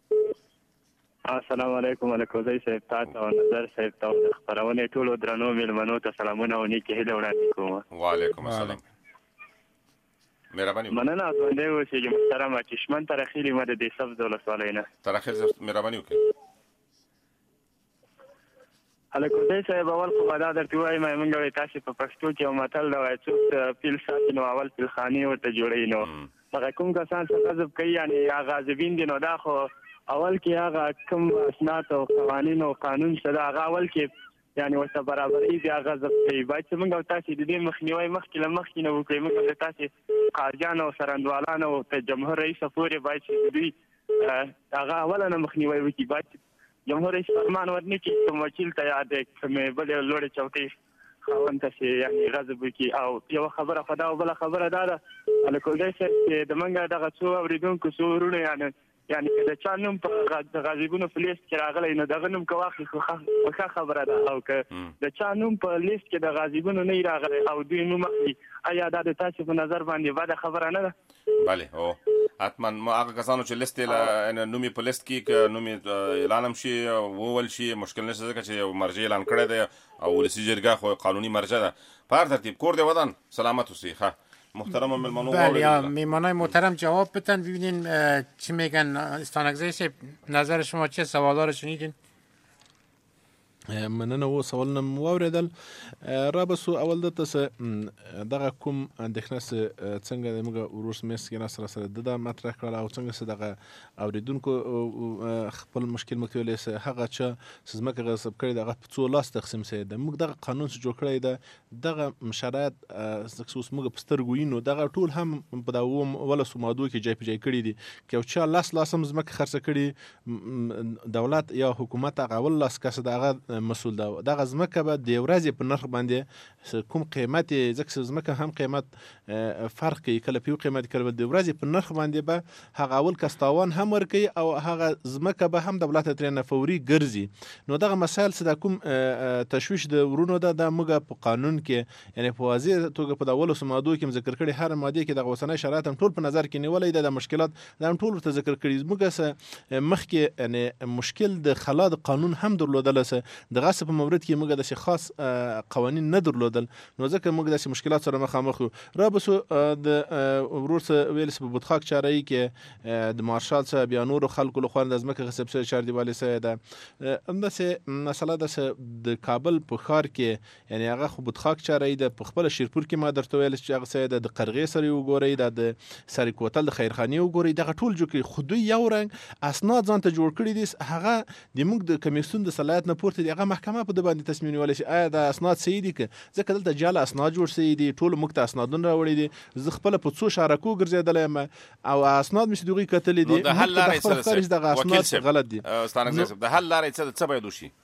السلام علیکم علیکم صاحب تاسو او نظر صاحب تاسو خبرونه ټول درنو مېلمنو ته سلامونه او نیکی هیله وړاندې کوم وعلیکم السلام مهرباني مننه تاسو ته اوسېږئ محترمه چشمن ترخیلی مده د سبز ولسوالۍ نه ترخیل مهرباني وکړئ هلکه صاحب اول خو به دا درته ووایم موږ تاسې په پښتو کې یو متل دی وایي څوک پیل ساتي نو اول پیلخانې ورته جوړوي نو هغه کوم کسان چې غصب کوي یعنې یا غاصبین دي نو دا خو اول کې هغه کوم اسناد او قوانین او قانون شته دا هغه اول کې یعنې ورته برابري دي هغه غصب کوي باید چې موږ او تاسې د دې مخنیوی مخکې له مخکې نه وکړئ موږ د تاسې قاضیان او سرندوالان او جمهور رئیسه پورې باید چې دوی هغه اوله نه مخنیوی وکړي باید جمهور رئیس فرمان ورنه کې کوم وکیل ته یاد کومې بلې لوړې چوکۍ خاوند ته چې یعنې غصب وکړي او یوه خبره خو دا او بله خبره دا ده هلکه صاحب چې د موږ دغه څو اورېدونکو څو وروڼو یعنې د چا نوم په د غاصبونو په لیست کې راغلی نو دغه نوم که واخلي خو ښه خبره ده او که د چا نوم په لیست کې د غاصبونو نه راغلی او دوی نوم اخلي ایا دا د تاسې په نظر باندې بده خبره نه ده بله او حتما ما هغه کسانو چې لیست نوم په لیست کې که نوم اعلان هم شي وویل شي مشکل نشته ځکه چې یو مرجع اعلان کړی دی او ولسي جرګه خو قانوني مرجع ده په هر ترتیب کور د ودان سلامت اوسئ محترم مهمانو بله مهمانای محترم جواب بدن ببینین چی میگن استانکزی صاحب نظر شما چه سوالا رو شنیدین مننه و سوالونه مو واورېدل را بسو اول دلته څه دغه کوم اندېښنه څنګه د موږ ورور سمیس کې سره د مطرح کړله او څنګه چې دغه اورېدونکو خپل مشکل مکتولی هغه چا چې ځمکه غصب کړې دغه په څو لاس تقسیم سوی ده موږ دغه قانون چې جوړ کړی ده دغه شرایط اوس موږ په سترګو وینو دغه ټول هم په دغه ولسو مادو کې جای په جای کړي دي که یو چا لاس هم ځمکه خرڅه کړي دولت یا حکومت هغه اول لاس کس دغه مسول ده. دغه ځمکه به د ورځې په نرخ باندې کوم قیمت ځکه ځمکه هم قیمت فرق کوي، کله په یو قیمت کله د ورځې په نرخ باندې به هغه اول کستاوان هم ورکوي او هغه ځمکه به هم دولت ترې فوري ګرځي. نو دغه مسایل څه د کوم تشویش د ورونو ده د موږ په قانون کې یعنی په واضح توګه په دولو سمادو کې ذکر کړي، هر ماده کې د اوسنۍ شرایط هم ټول په نظر کې نیولې ده، د مشکلات د ټول ته ذکر کړي. موږ مخکې یعنی مشکل د خلا د قانون هم درلودل، د غصب په مورد کې موږ د خاص قوانین نه درلودل، نو ځکه موږ د مشکلات سره مخامخ یو. را بسو د ورور سره ویل په بوتخاک چاري کې د مارشال سره بیا نور خلکو له خوان د ځمکه غصب سره چار دیواله سره ده همداسې مسله د کابل په ښار کې یعنی هغه خو بوتخاک چاري د خپل شیرپور کې ما درته ویل چې هغه سره د قرغې سره وګورئ، د سری کوتل د خیرخاني وګورئ، دغه ټول جو کې خودي یو رنګ اسناد ځان ته جوړ کړی دي. هغه د موږ د کمیسیون د صلاحیت نه پورته دی، هغه محکمه په د باندې تصمیم نیولای شي آیا د اسناد صحیح دي که ځکه دلته جعل اسناد جوړ شوي دي، ټول موږ ته اسنادونه راوړي دي، زه خپل په څو شارکو ګرځېدلی یم او اسناد مې چې دغوی کتلي دي، د حل لارې څه ده؟ دغه اسناد غلط دي. ستانک صاحب د حل لارې څه ده، څه باید وشي؟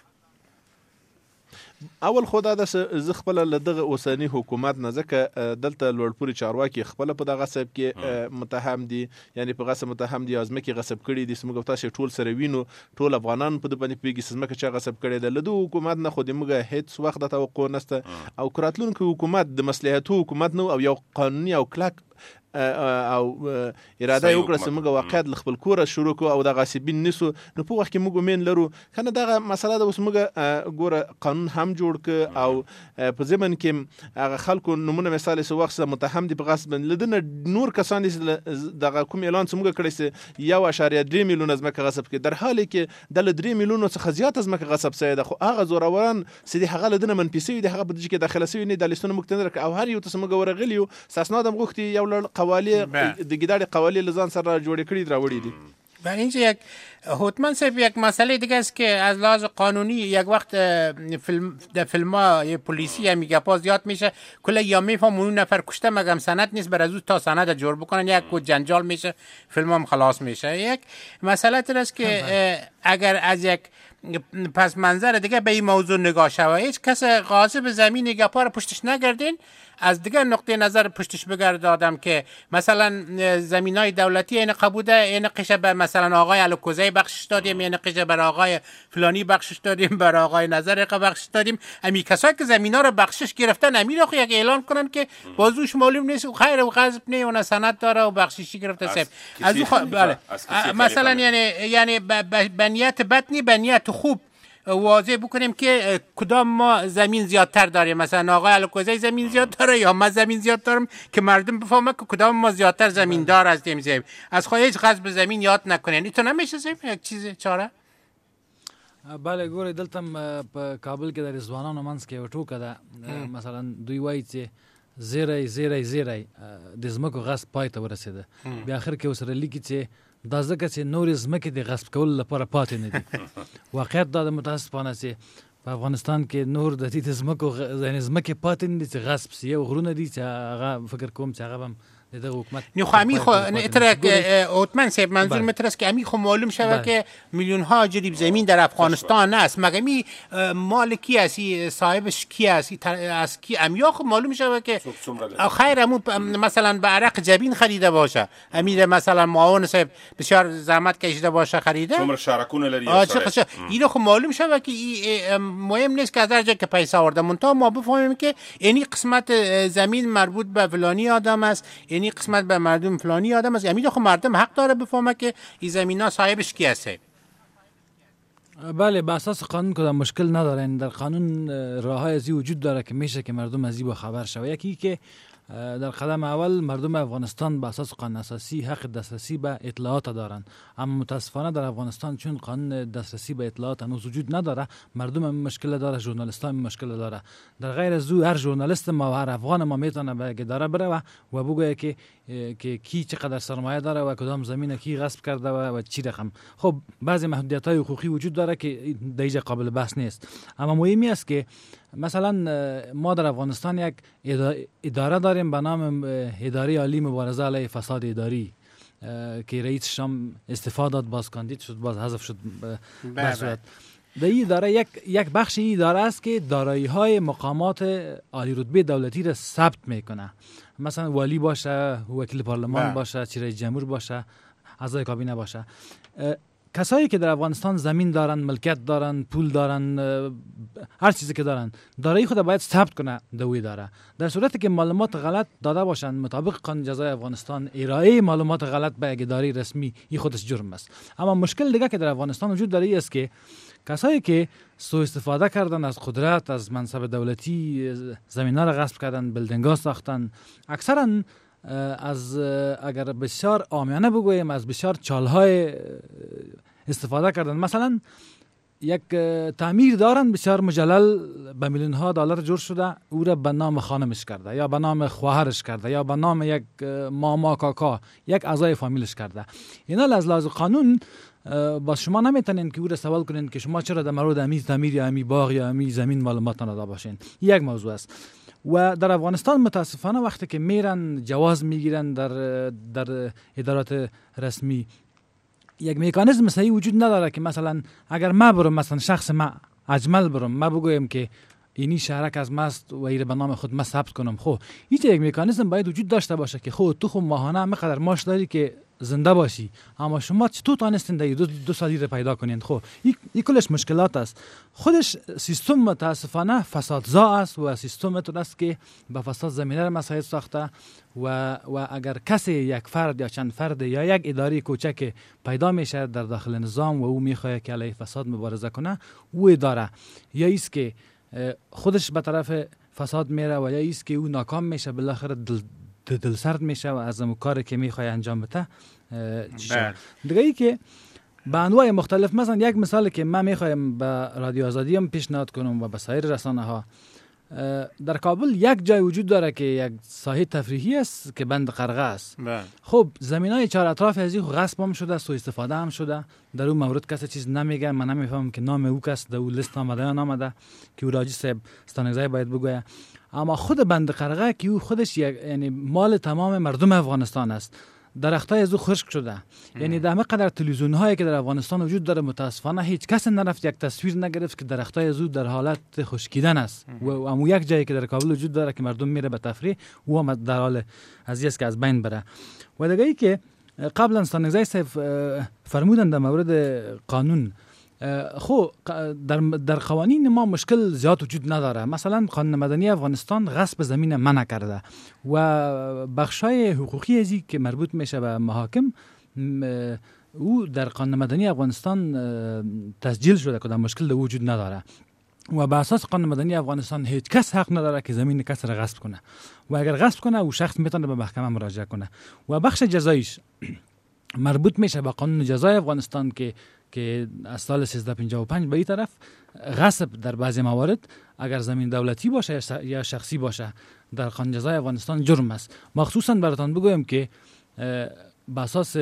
اول خو دا د زه خپل له دغه اوسنی حکومت نه ځکه دلته لوړپوري چارواکي خپل په دغه غصب کې متهم دي، یعنی په غصب متهم دي، ازمکه غصب کړي دي، سمګو تاسو ټول سره وینو، ټول افغانان په دې باندې پیږي سمګه چې غصب کړي ده. له دوه حکومت نه خو د موږ هیڅ وخت د توقع نشته او کراتلونکو حکومت د مصلحتو حکومت نو او یو قانوني او کلک او اراده یو کړه چې موږ واقعیت ل خپل کور شروع کو او د غاصبین نسو نو په وخت کې موږ مين لرو کنه دغه مسله د اوس موږ ګوره قانون هم جوړ ک او په زمن کې هغه خلکو نمونه مثال سو وخت متهم دي په غصب لدنه نور کسان دغه کوم اعلان چې موږ کړی سي 1.3 میلیون ازمکه غصب کې در حال کې د 3 میلیون څخه زیات ازمکه غصب سي د خو هغه زوروران سدي هغه لدنه منفي دي، هغه په دې کې داخله سوي نه د لیستونه مختنر او هر یو څه موږ ورغلیو ساسناد هم غوښتي یو لړ قوالی د گیدار قوالی لزان سر جوړ کړی دراوړي دي. بله اینجا یک هوتمن صاحب یک مسئله دیگه است که از لحاظ قانونی یک وقت در فیلم‌های پلیسی هم گپا زیاد میشه، کلا یا میفهمون اون نفر کشته مگم سند نیست بر از تا سند جور بکنن یک کو جنجال میشه، فیلم هم خلاص میشه. یک مسئله تر است که اگر از یک پس منظر دیگه به این موضوع نگاه شود، هیچ کس غاصب زمین گپا رو پشتش نگردین، از دیگه نقطه نظر پشتش بگردادم که مثلا زمینای دولتی این قبوده این قشه به مثلا آقای الکوزی بخشش دادیم، این قشه بر آقای فلانی بخشش دادیم، بر آقای نظر بخشش دادیم. امی کسایی که زمینا رو بخشش گرفتن امین خو یک اعلان کنن که بازوش معلوم نیست و خیر و غصب نه اون سند داره و بخششی گرفته سب از بله مثلا یعنی بنیت بدنی بنیت خوب واضح بکنیم که کدام ما زمین زیادتر داریم، مثلا آقای الکوزی زمین زیاد داره یا ما زمین زیاد دارم که مردم بفهمه که کدام ما زیادتر زمین دار هستیم. از خواهیش غصب زمین یاد نکنین، این تو نمیشه یک چیز چاره. بله ګورې دلته په کابل کې د رضوانانو منځ کې یو ټوکه ده، مثلا دوی وایي چې زیری د ځمکو غصب پای ته ورسېده، بیا اخر کې ورسره لیکي چې دا ځکه چې نورې ځمکې د غصب کولو لپاره پاتې نه دي. واقعیت دا د متاسفانه چې په افغانستان کې نور د دې ځمکو یعنې ځمکې پاتې نه دي چې غصب سي، یو غرونه دي چې هغه فکر کوم چې هغه هم نو خو امی خو اترک اوتمن صاحب منظور متر است که امی خو معلوم شود که میلیون ها جریب زمین در افغانستان است، مگه می مال کی است، صاحبش کی است، از کی امی خو معلوم شود که خیر امون مثلا به عرق جبین خریده باشه، امیر مثلا معاون صاحب بسیار زحمت کشیده باشه خریده عمر شارکونه لري اینو خو معلوم شود که مهم نیست که از هر جا که پیسه آورده منتها ما بفهمیم که اینی قسمت زمین مربوط به فلانی آدم است، این قسمت به مردم فلانی آدم است، یعنی خب مردم حق داره بفهمه که این زمینا صاحبش کی هست. بله به اساس قانون کدام مشکل نداره، در قانون راههای ازی وجود داره که میشه که مردم ازی با خبر شوه. یکی که در قدم اول مردم افغانستان به اساس قانون اساسی حق دسترسی به اطلاعات دارند، اما متاسفانه در افغانستان چون قانون دسترسی به اطلاعات هنوز وجود نداره، مردم هم مشکل داره، ژورنالیستان هم مشکل داره. در غیر از او هر ژورنالیست ما و هر افغان ما میتونه به اداره بره و بگه که کی چقدر سرمایه داره و کدام زمین کی غصب کرده و چی رقم. خب بعضی محدودیت‌های حقوقی وجود داره که دیگه قابل بحث نیست، اما مهمی است که مثلا ما در افغانستان یک اداره داریم به نام اداره عالی مبارزه علیه فساد اداری که رئیسش هم استفاده داد، باز کاندید شد، باز حذف شد. در این اداره یک بخش این اداره است که دارایی های مقامات عالی رتبه دولتی را ثبت میکنه. مثلا والی باشه، وکیل پارلمان باشه، چی رئیس جمهور باشه، اعضای کابینه باشه. کسایی که در افغانستان زمین دارن، ملکیت دارن، پول دارن، هر چیزی که دارن، دارایی خود باید ثبت کنه در وی داره. در صورتی که معلومات غلط داده باشن مطابق قانون جزای افغانستان، ارائه معلومات غلط به یک اداره رسمی این خودش جرم است. اما مشکل دیگه که در افغانستان وجود داره است که کسایی که سوء استفاده کردن از قدرت، از منصب دولتی، زمینا را غصب کردن، بلدنگا ساختن، اکثرا از اگر بسیار عامیانه بگویم از بسیار چالهای استفاده کردن. مثلا یک تعمیر دارن بسیار مجلل به میلیون ها دلار جور شده، او را به نام خانمش کرده یا به نام خواهرش کرده یا به نام یک ماما کاکا یک اعضای فامیلش کرده. اینا از لحاظ قانون با شما نمیتونین که او را سوال کنین که شما چرا در مورد امی تعمیر یا امی باغ یا امی زمین معلومات نداده باشین. یک موضوع است. و در افغانستان متاسفانه وقتی که میرن جواز میگیرن در ادارات رسمی، یک مکانیزم صحیح وجود نداره که مثلا اگر ما برم، مثلا شخص ما اجمل برم، ما بگویم که اینی شهرک از ماست و ایره به نام خود ما ثبت کنم، خب هیچ یک مکانیزم باید وجود داشته باشه که خود تو خود ماهانه همقدر ماش داری که زنده باشی، اما شما چطور تانستین در دو سالی رو پیدا کنین؟ خب این کلش مشکلات است. خودش سیستم متاسفانه فسادزا است و سیستم تو است که به فساد زمینه را مساعد ساخته و اگر کسی یک فرد یا چند فرد یا یک اداره کوچک پیدا میشه در داخل نظام و او میخواد که علیه فساد مبارزه کنه، او اداره یا ایست که خودش به طرف فساد میره و یا ایست که او ناکام میشه، بالاخره دل سرد میشه و از اون کاری که میخواد انجام بده دیگه ای که به انواع مختلف. مثلا یک مثال که من میخوایم به رادیو آزادی هم پیشنهاد کنم و به سایر رسانه ها، در کابل یک جای وجود داره که یک ساحه تفریحی است که بند قرغه است. خب زمینای چهار اطراف از این غصب هم شده، سوء استفاده هم شده. در اون مورد کسی چیز نمیگه، من نمیفهمم که نام او کس در اون لیست آمده یا نامده که او راجی صاحب ستانگزای باید بگویه. اما خود بند قرغه که او خودش یعنی مال تمام مردم افغانستان است، درختای از او خشک شده. یعنی در مقدار تلویزیون هایی که در افغانستان وجود داره متاسفانه هیچ کس نرفت یک تصویر نگرفت که درختای از او در حالت خشکیدن است. و اما یک جایی که در کابل وجود داره که مردم میره به تفریح، او هم در حال از است که از بین بره. و دیگه ای که قبلا ستانگزای صاحب فرمودن در مورد قانون، خب در قوانین ما مشکل زیاد وجود نداره. مثلا قانون مدنی افغانستان غصب زمین منع کرده و بخشای حقوقی ازی که مربوط میشه به محاکم او در قانون مدنی افغانستان تسجیل شده که مشکل وجود نداره و به اساس قانون مدنی افغانستان هیچ کس حق نداره که زمین کس را غصب کنه و اگر غصب کنه او شخص میتونه به محکمه مراجعه کنه. و بخش جزاییش مربوط میشه به قانون جزای افغانستان که از سال 1355 به این طرف غصب در بعضی موارد اگر زمین دولتی باشه یا شخصی باشه در قانون جزای افغانستان جرم است. مخصوصا براتون بگویم که به اساس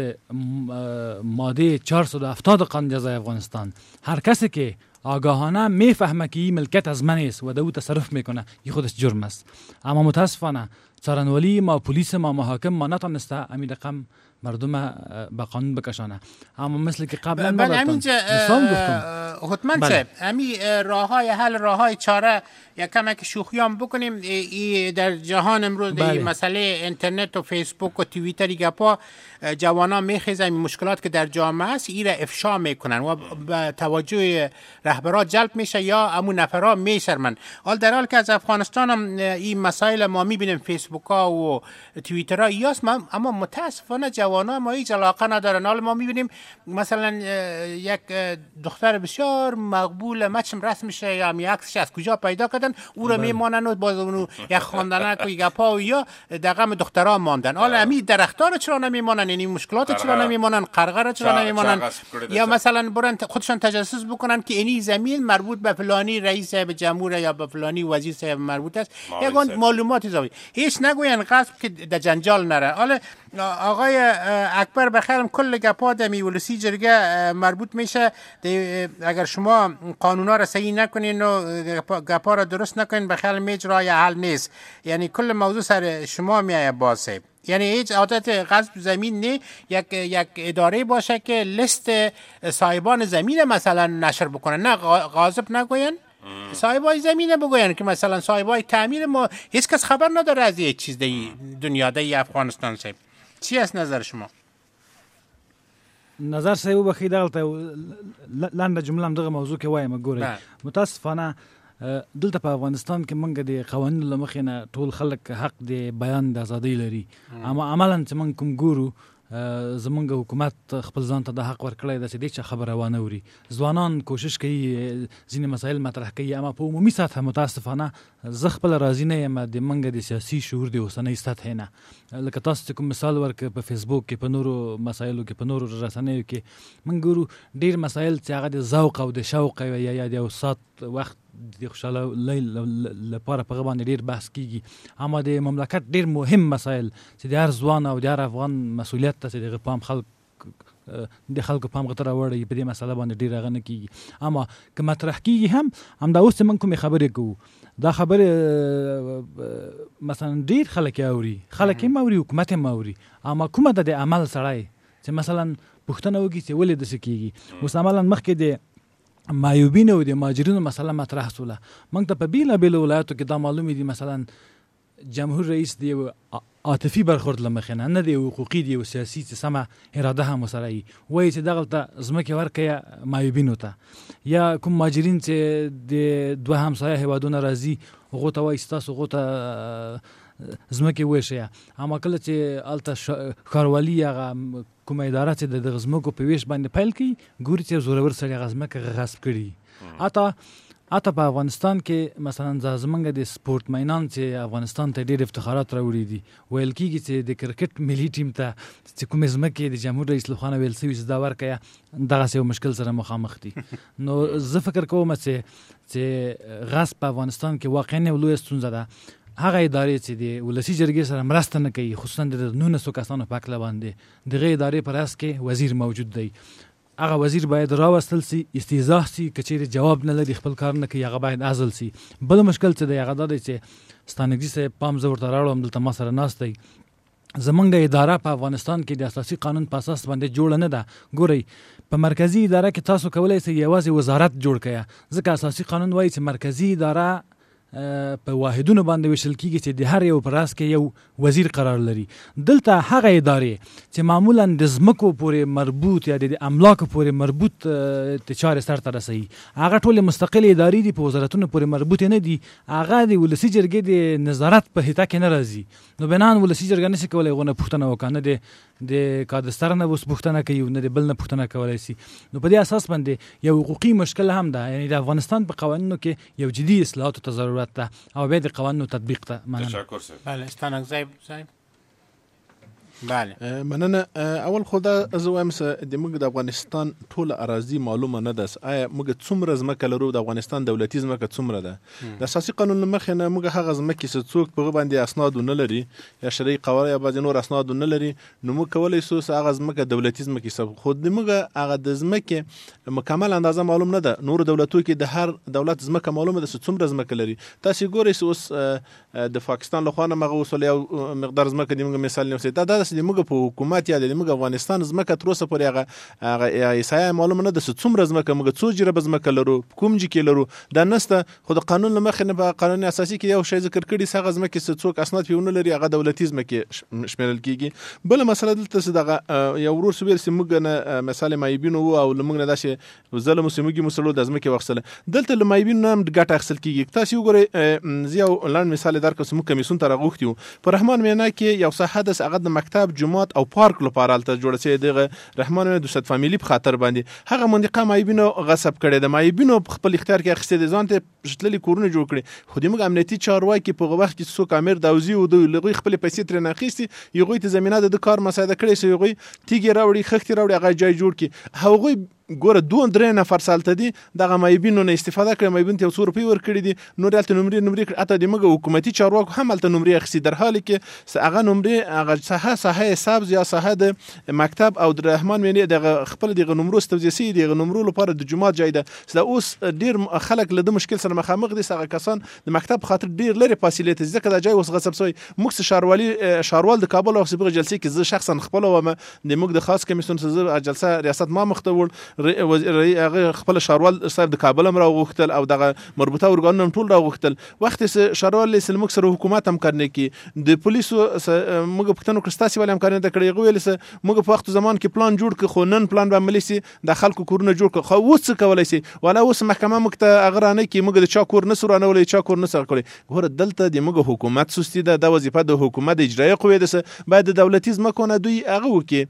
ماده 470 قانون جزای افغانستان هر کسی که آگاهانه میفهمه که این ملکیت از من است و دو تصرف میکنه، این خودش جرم است. اما متاسفانه څارنوالي ما پلیس ما محاکم ما نتونسته امی رقم مردم به قانون بکشانه. اما مثل که قبلا مثال گفتم حتما صاحب امی راههای حل، راههای چاره یک کمک شوخیام بکنیم. در جهان امروز مسئله اینترنت و فیسبوک و توییتر گپا جوانا میخیزن این مشکلات که در جامعه است ایره افشا میکنن و به توجه رهبران جلب میشه یا امون نفرا میشرمن. حال در حال که از افغانستان هم این مسائل ما میبینیم فیسبوک ها و توییتر ها ایاست، اما متاسفانه جوانا ما هیچ علاقه ندارن. حال ما میبینیم مثلا یک دختر بسیار مقبول مچم رسم میشه یا می عکسش از کجا پیدا کردن او رو میمانن و باز اونو یک خواندنک و یک گپا و یا دغم دخترها ماندن. حالا امی درختار چرا نمیمانن؟ یعنی مشکلات چرا نمیمانن؟ قرقره چرا نمیمانن؟ یا مثلا برن خودشان تجسس بکنن که اینی زمین مربوط به فلانی رئیس جمهور یا به فلانی وزیر صاحب مربوط است، یگان معلومات اضافی هیچ هیچ نگوین غصب که در جنجال نره. حالا آقای اکبر بخیرم کل گپا دمی ولسی جرگه مربوط میشه. اگر شما قانونا را صحیح نکنین و گپا را درست نکنین بخیرم هیچ راه حل نیست. یعنی کل موضوع سر شما میایه باسه. یعنی هیچ عادت غصب زمین نه، یک اداره باشه که لیست صاحبان زمین مثلا نشر بکنه، نه غاصب نگوین، صاحبای زمین بگوین که مثلا صاحبای تعمیر ما هیچ کس خبر نداره از یک چیز دی دنیا دی افغانستان صاحب. چی است نظر شما؟ نظر صاحب بخیر دلته لاندې جمله هم دغه موضوع کې وایم. ګورئ متاسفانه دلته په افغانستان کې موږ د قوانینو له مخې نه ټول خلک حق د بیان د ازادۍ لري، اما عملاً چې موږ کوم ګورو زمونږ حکومت خپل ځان ته د حق ورکړی ده چې دې چا خبره وانه اوري. ځوانان کوشش کوي ځینې مسایل مطرح کوي، اما په عمومي سطح متاسفانه زه خپله راضي نه یم د موږ د سیاسي شعور د اوسنۍ سطحې نه. لکه تاسو چې کوم مثال ورکړ په فیسبوک کې، په نورو مسایلو کې، په نورو رسنیو کې موږ ګورو ډېر مسایل چې هغه د ذوق او د شوق یا د یو ساعت وخت د خوشحالۍ لپاره په هغه باندې ډېر بحث کېږي، اما د مملکت ډېر مهم مسایل چې د هر ځوان او د هر افغان مسؤلیت ته چې دغه پام د خلکو پام غته راوړي په دې مسله باندې ډېر هغه نه کېږي. اما که مطرح کېږي هم همدا اوس چې موږ کومې خبرې کوو، دا خبرې مثلا ډېر خلک اوري، خلک هم اوري، حکومت هم اوري، اما کومه ده د عمل سړی چې مثلا پوښتنه وکړي چې ولې داسې کېږي. اوس عملا مخکې د معیوبینو او د مهاجرینو مسله مطرح سوله. موږ ته په بېلابېلو ولایاتو کې دا معلومې دي، مثلا جمهور رئیس د یو عاطفي برخورد له مخې نه، نه د یو حقوقي، د یو سیاسي چې سمه اراده هم ورسره وي، وایي چې دغلته ځمکې ورکړئ معیوبینو ته، یا کوم مهاجرین چې د دوه همسایه هېوادونه راځي هغو ته وایي ستاسو هغو ته ځمکې وویشئ. اما کله چې هلته ښاروالي هغه کومه اداره چې د دغه ځمکو په ویش باندې پیل کوي، ګوري چې زورور سړي هغه ځمکه غصب کړي. حتی په افغانستان کې مثلا زمونږ د سپورټ مینان چې افغانستان ته ډېر افتخارات راوړي دي، ویل کېږي چې د کرکټ ملي ټیم ته چې کومې ځمکې د جمهور رئیس لخوا ویل شوي چې دا ورکړه، دغسې یو مشکل سره مخامخ دي. نو زه فکر کوم چې غصب په افغانستان کې واقعا یو لویه ستونزه ده. هغه ادارې چې د ولسي جرګې سره مرسته نه کوي، خصوصا د 19 کسانو په هکله باندې، دغه ادارې په راس کې وزیر موجود دی. هغه وزیر باید راوستل سي، استیضاح سي، که چیرې جواب نه لري، خپل کار نه کوي، هغه باید عزل سي. بل مشکل چې دی هغه دا دی چې ستانکزي صاحب پام زه ورته راوړم، دلته ما سره ناست دی. زمونږ اداره په افغانستان کې د اساسي قانون په اساس باندې جوړه نه ده. ګورئ په مرکزي اداره کې تاسو کولی سئ یوازې وزارت جوړ کړئ، ځکه اساسي قانون وایي چې مرکزي اداره په واحدونو باندې ویشل کېږي چې د هر یو په راس کې یو وزیر قرار لري. دلته هغه ادارې چې معمولا د ځمکو پورې مربوط یا د املاکو پورې مربوط چارې سرته رسوي، هغه ټولې مستقلې ادارې دي، په وزارتونو پورې مربوط نه دي، هغه د ولسي جرګې د نظارت په حیطه کې نه راځي. نو بنان ولسي جرګه نشي کولی غونه پوښتنه وکړي، نه د کادستر نه اوس پوښتنه کوي، نه د بل نه پوښتنه کولی شي. نو په دې اساس باندې یو حقوقي مشکل هم ده. یعنی د افغانستان په قوانینو کې یو جدي اصلاحاتو ته ضرورت ده او بیا د قوانینو تطبیق ته. تشکر سر. بله ستانکزی صاحب. بله مننه. اول خو دا زه وایم چې د موږ د افغانستان ټوله اراضي معلومه نه ده، آیا موږ څومره ځمکه لرو، د افغانستان دولتي ځمکه څومره ده. د اساسي قانون له مخې نه موږ هغه ځمکې چې څوک په هغه باندې اسناد نه لري یا شرعي قواره یا بعضې نور اسناد نه لري، نو موږ کولی شو چې هغه ځمکه دولتي ځمکې حساب. خو د موږ هغه د ځمکې مکمل اندازه معلوم نه ده. نورو دولتو کې د هر دولت ځمکه معلومه ده چې څومره ځمکه لري. تاسې ګورئ چې اوس د پاکستان له خوا نه مغه وسول یو مقدار ځمکه د موږ مثال نیوسئ، دا داسې د موږ په حکومت یا د موږ افغانستان ځمکه تر اوسه پورې هغه احصایه معلومه نه ده چې څومره ځمکه موږ څو جربه ځمکه لرو، کوم ځای کې لرو، دا نشته. خو د قانون له مخې نه په قانون اساسي کې یو شی ذکر کړي چې هغه ځمکې چې څوک اسناد پرې ونه لري هغه دولتي ځمکې شمیرل کېږي. بله مسله دلته چې دغه یو ورور چې ویل چې موږ نه مثال معیوبینو وو او له موږ نه داسې ظلم او سموږي مو سړو د ځمکې واخیستله، دلته له معیوبینو نه هم ګټه اخیستل کېږي. تاسې وګورئ، زه یو لنډ مثال یې درکړم چې موږ کمیسیون ته راغوښتي وو. په رحمان مینا کې یو ساحه ده، هغه د مکتب، جومات او پارک لپاره هلته جوړه شوې. دغه رحمان مینا د صد فامیلي په خاطر باندې هغه منطقه معیوبینو غصب کړې ده، معیوبینو په خپل اختیار کې اخیستې ده، ځان ته تللي کورونه جوړ کړي. خو د موږ امنیتي چارواکي په هغه وخت کې څوک امیر داوزي و، دوی هغوی خپلې پیسې ترې نه اخیستې، هغوی ته زمینه د کار مساعده کړې چې هغوی تیږې راوړي، خښتې راوړي، هغه ځای جوړ کړي. هغوی ګوره 2-3 نفر سالته دي دغه مایبینو نه استفاده کړي مایبین ته 100 روپۍ ورکړي دي نور هلته نمرې کړي اته د موږ حکومتي چارواکو هم هلته نمرې اخیستي در حالی کې هغه نمرې هغه ساحه حساب یا ساحه د مکتب او د رحمان مینی دغه خپل دغه نمرو توزیعي دغه نمرو لپاره د جمعات جای ده دا اوس ډیر خلک له د مشکل سره مخامخ دي هغه کسان د مکتب خاطر ډیر لري فاصله ته ځکه دا جای اوس غصب سوی موږ شاروال د کابل او سبغه جلسې کې زه شخصا خپل ومه د موږ د خاص کمیسیون سره جلسه ریاست ما مختول هغه خپل شاروال صاحب د کابل امر غوښتل او دغه مربوطه ورګانونه ټول راغوښتل وخت شاروال سلمک سره حکومت هم کړنه کې د پولیسو موږ پښتنو کرستاسي ولې هم کړنه کړی غویل سه موږ په وخت زمان کې پلان جوړ ک خو نن پلان به عملی سي د خلکو کورونه جوړ ک خو اوس کولای سي ولا اوس محکمه مکته اغرانه کې موږ د چا کور نسرانه ولې چا کور نسر کړی ګوره دلته د موږ حکومت سستی ده د وظیفه د حکومت اجرایی قوی ده باید د دولتي ځمکو نه دوی هغه وکي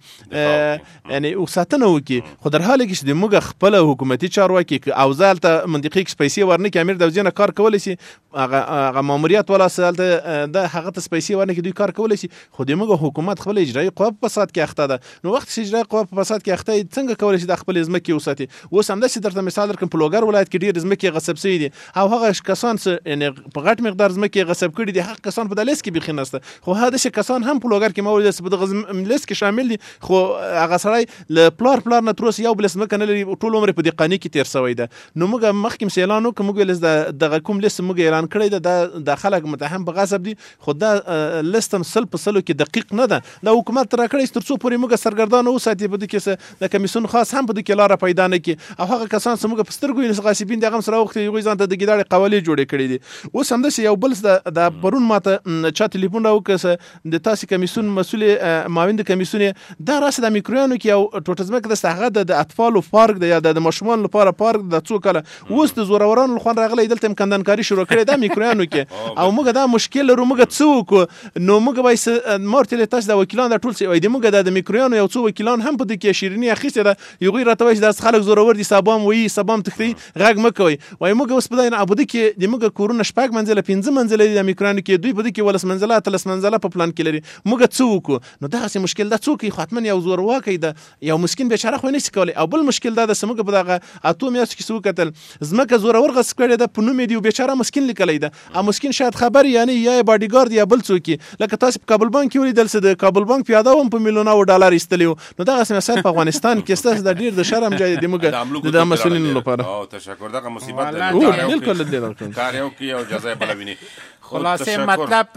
یعنی وساتنه وکي خو در حال کې د موږ خپل حکومتي چارواکي او ځالته منطقي پیسې ورنه کې امیر د وزینه کار کولای سي هغه ماموریت ولا سالته د هغه ته پیسې ورنه کې دوی کار کولای سي خو د موږ حکومت خپل اجرایی قوه په فساد کې اخته ده نو وخت اجرایی قوه په فساد کې اخته څنګه کولای شي د خپل ځمکې وساتي اوس هم د درته مثال درکم په لوګر ولایت کې ډیر ځمکې غصب شوی دي او هغه کسان یعنی په غټ مقدار ځمکې غصب کړي دي هغه کسان په دلیس کې بخښ نهسته خو هغه ش کسان هم په لوګر کې مورید سپد غزملس کې شامل دي خو هغه سړی ل پلار نه تروس یو بل ځمکه نه لري ټول عمر په دې قانی کې تیر شوی ده نو موږ مخکې اعلان وکړو موږ لز د کوم لیست موږ اعلان کړی ده د خلک متهم په غصب دي خو دا لیستم سل په سلو کې دقیق نه ده د حکومت تر کړی تر څو پورې موږ سرګردان او ساتي په دې کې د کمیسیون خاص هم په دې کې لار پیدا نه کی او هغه کسان چې موږ په سترګو یې غاسبین دغه سره وخت یو ځان ته د ګډاړي قوالی جوړې کړې دي اوس هم د یو بل د پرون ماته چا ټلیفون راوکړ د تاسو کمیسیون مسول معاون د کمیسیون دا راس د میکرویانو کې او ټوټزمک د هغه د اطفال پارک د یا د مشمول لپاره پارک د څو کله اوس د زورورانو لخوا راغلی دلته کندنکاری شروع کړي د میکرویانو کې او موږ دا مشکل لرو موږ څوک نو موږ وایي مورتل تاسو د وکیلان د ټول څه وایي موږ د میکرویانو یو څو وکیلان هم په دې کې شیرینی اخیسته ده یو غیر راته وایي د خلک زورور دي سبام وایي سبام تختی غږ مکوي وایي موږ اوس په دې ابو دې کې د موږ کورونه شپږ منزله 15 منزله د میکرویانو کې دوی په دې کې ولس منزله تلس منزله په پلان کې لري موږ څوک نو دا څه مشکل ده څوک خاتمن یو زور واکي د یو مسكين بیچاره خو نه سکولي او بل مشکل ده د سمګه په دغه اتو میاس کې سو کتل زمکه زور ورغس کړی ده په نوم دی بیچاره مسكين لیکلی ده ا مسكين شاید خبر یعنی یا باډي ګارد یا بل څوک لکه تاسو په کابل بانک کې ولیدل څه د کابل بانک پیاده هم په میلیونو ډالر ایستلیو نو دا څه مثال په افغانستان کې ستاسو د ډیر د شرم جای دی موږ د مسولینو لپاره او تشکر دغه مصیبت ده بالکل دې کار یو کی او جزای بلوینی خلاصه مطلب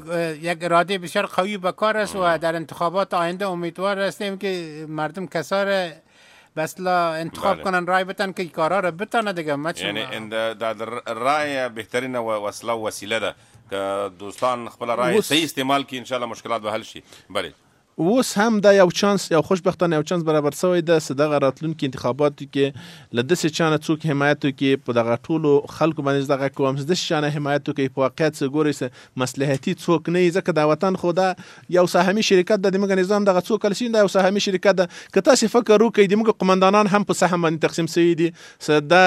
یک اراده بسیار قوی به کار است و در انتخابات آینده امیدوار هستیم که مردم کسا را بسلا انتخاب کنن رای بتن که کارا را بتانه دیگه یعنی در رای بهترین وسیله وسیله ده که دوستان خپل رای صحیح استعمال کی ان شاء الله مشکلات به حل شي بله اوس هم دا یو چانس یو خوشبختانه یو چانس برابر شوی د صدغه راتلونکو انتخاباتو کې لده سه چانه څوک حمایت کوي په دغه ټولو خلکو باندې دغه کوم د چانه حمایت کوي په واقعیت سره ګوري سه مصلحتي څوک نه ځکه د وطن خدا یو سهمي شرکت د دمغه نظام دغه څوک کل شي د یو سهمي شرکت د کته څه فکر وکړي دمغه قومندانان هم په سهم باندې تقسیم شوی دي صدا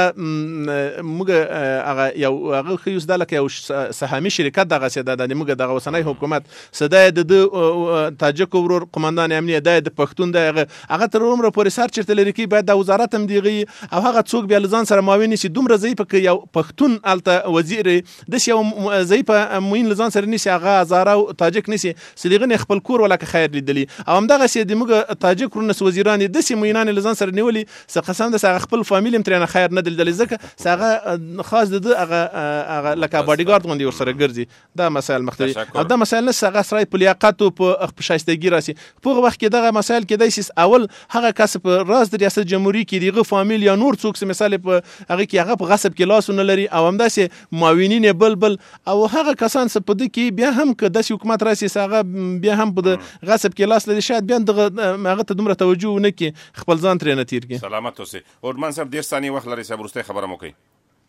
موږ هغه یو هغه خيوس د لکه یو سهمي شرکت دغه سه د دمغه دغه وسنۍ حکومت صدا د تاجک قومندان امنیت د پښتون دغه هغه تر عمره پورې سر چرته لري کې باید د وزارت هم دیغي او هغه څوک بیا لزان سره معاون شي دومره ضعیف کې یو پښتون الته وزیر د یو ضعیف موین لزان سره نشي هغه هزاره تاجک نشي سلیغه خپل کور ولکه خیر لیدلی او هم دغه سي د موږ تاجک رونس وزیران د سي موینان لزان سره نیولي څه قسم د هغه خپل فامیل ترنه خیر نه دل ځکه هغه خاص د هغه لکه باډي ګارد غوندي ور سره ګرځي دا مسائل مختلف او دا مسائل نه هغه سره په لیاقت او په شایستګي په وخت کې دغه مسائل کې دایسي اول هغه کسب راز د ریاست جمهوریت کې دیغه فامیل یا نور څوک څه مثال په هغه کې هغه په غصب کې لاسونه لري او هم داسې معاونین بل او هغه کسان څه په دې کې بیا هم که داسې حکومت راسي هغه بیا هم په غصب کې لاس لري شاید بیا دغه هغه ته دومره توجه نه کې خپل ځان ترې نه تیر کې سلامت اوسئ اورمان صاحب ډیر ثانیه وخت لري صاحب ورسته خبره مو کوي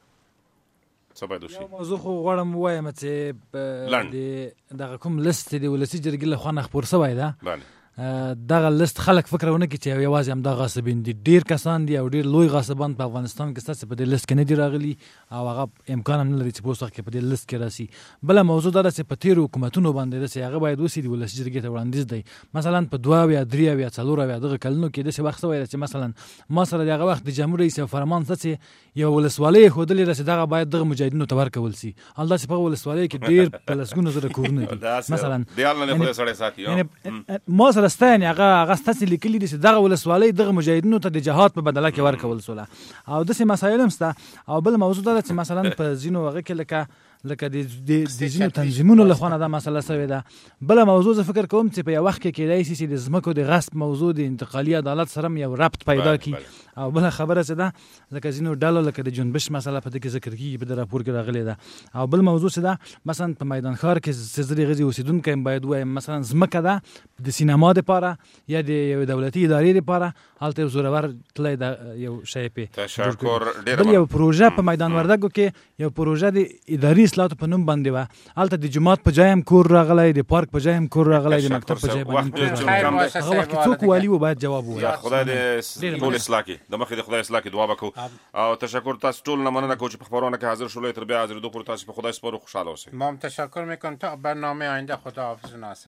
یو موضوع خو غواړم ووایم چې دغه کوم لیست دی ولسي جرګې له خوا نه خپور شوی ده دغه لیست خلک فکر ونه کړي چې یوازې همدا غاصبین دي. ډیر کسان دي او ډیر لوی غاصبان په افغانستان کې ستاسو په دې لیست کې نه دي راغلي او هغه امکان هم نه لري چې په اوس وخت کې په دې لیست کې راسي. بله موضوع دا ده چې په تېرو حکومتونو باندې داسې هغه باید وسي د ولسي جرګې ته وړاندیز دی. مثلا په 2 یا 3 یا 4 یا دغه کلونو کې داسې وخت شوی چې مثلا ما سره د هغه وخت د جمهور رئیس او فرمان څه یو ولسوالۍ ښودلې ده چې دغه باید دغه مجاهدینو ته ورکول سي. همداسې په ولسوالۍ کې ډیر په لسګونو زره کورونه دي مثلا ما سره ستا یعنې هغه ستاسې لیکلي دي چې دغه ولسوالۍ دغه مجاهدینو ته د جهاد په بدله کې ورکول سوله او داسې مسایل هم شته. او بل موضوع دا ده چې مثلا په ځینو هغه کې لکه د ځینو تنظیمونو له خوا نه دا مسله سوې ده. بله موضوع زه فکر کوم چې په یو وخت کې کیدای شي چې د ځمکو د غصب موضوع د انتقالي عدالت سره یو ربط پیدا کړي. او بله خبره چې ده لکه ځینو ډلو لکه د جنبش مسله په دې کې ذکر کېږي په دې راپور کې راغلې ده. او بل موضوع چې ده مثلا په میدان ښار کې چې زه د غزې اوسېدونکی یم باید ووایم مثلا ځمکه ده د سینما دپاره یا د یو دولتي ادارې دپاره هلته یو زورور تللی ده یو شی پې بل یو پروژه په میدان وردګو کې یو پروژه د اداري اصلاحاتو په نوم باندې وه. هلته د جومات په ځای هم کور راغلی د پارک په ځای هم کور راغلی د مکتب په ځای باندې هغه وخت کې څوک والي و باید جواب ووایي. خدای دې ټول اصلاح کړي د مخکې د خدای اصلاح کړي دعا به کوو او تشکر تاسو ټول نه مننه کوم چې په خبرونه کې حاضر شولئ. تر بیا حاضرېدو پورې تاسو په خدای سپارو خوشحاله اوسئ. ما هم تشکر میکنم تا برنامه آینده. خداحافظ ناصر.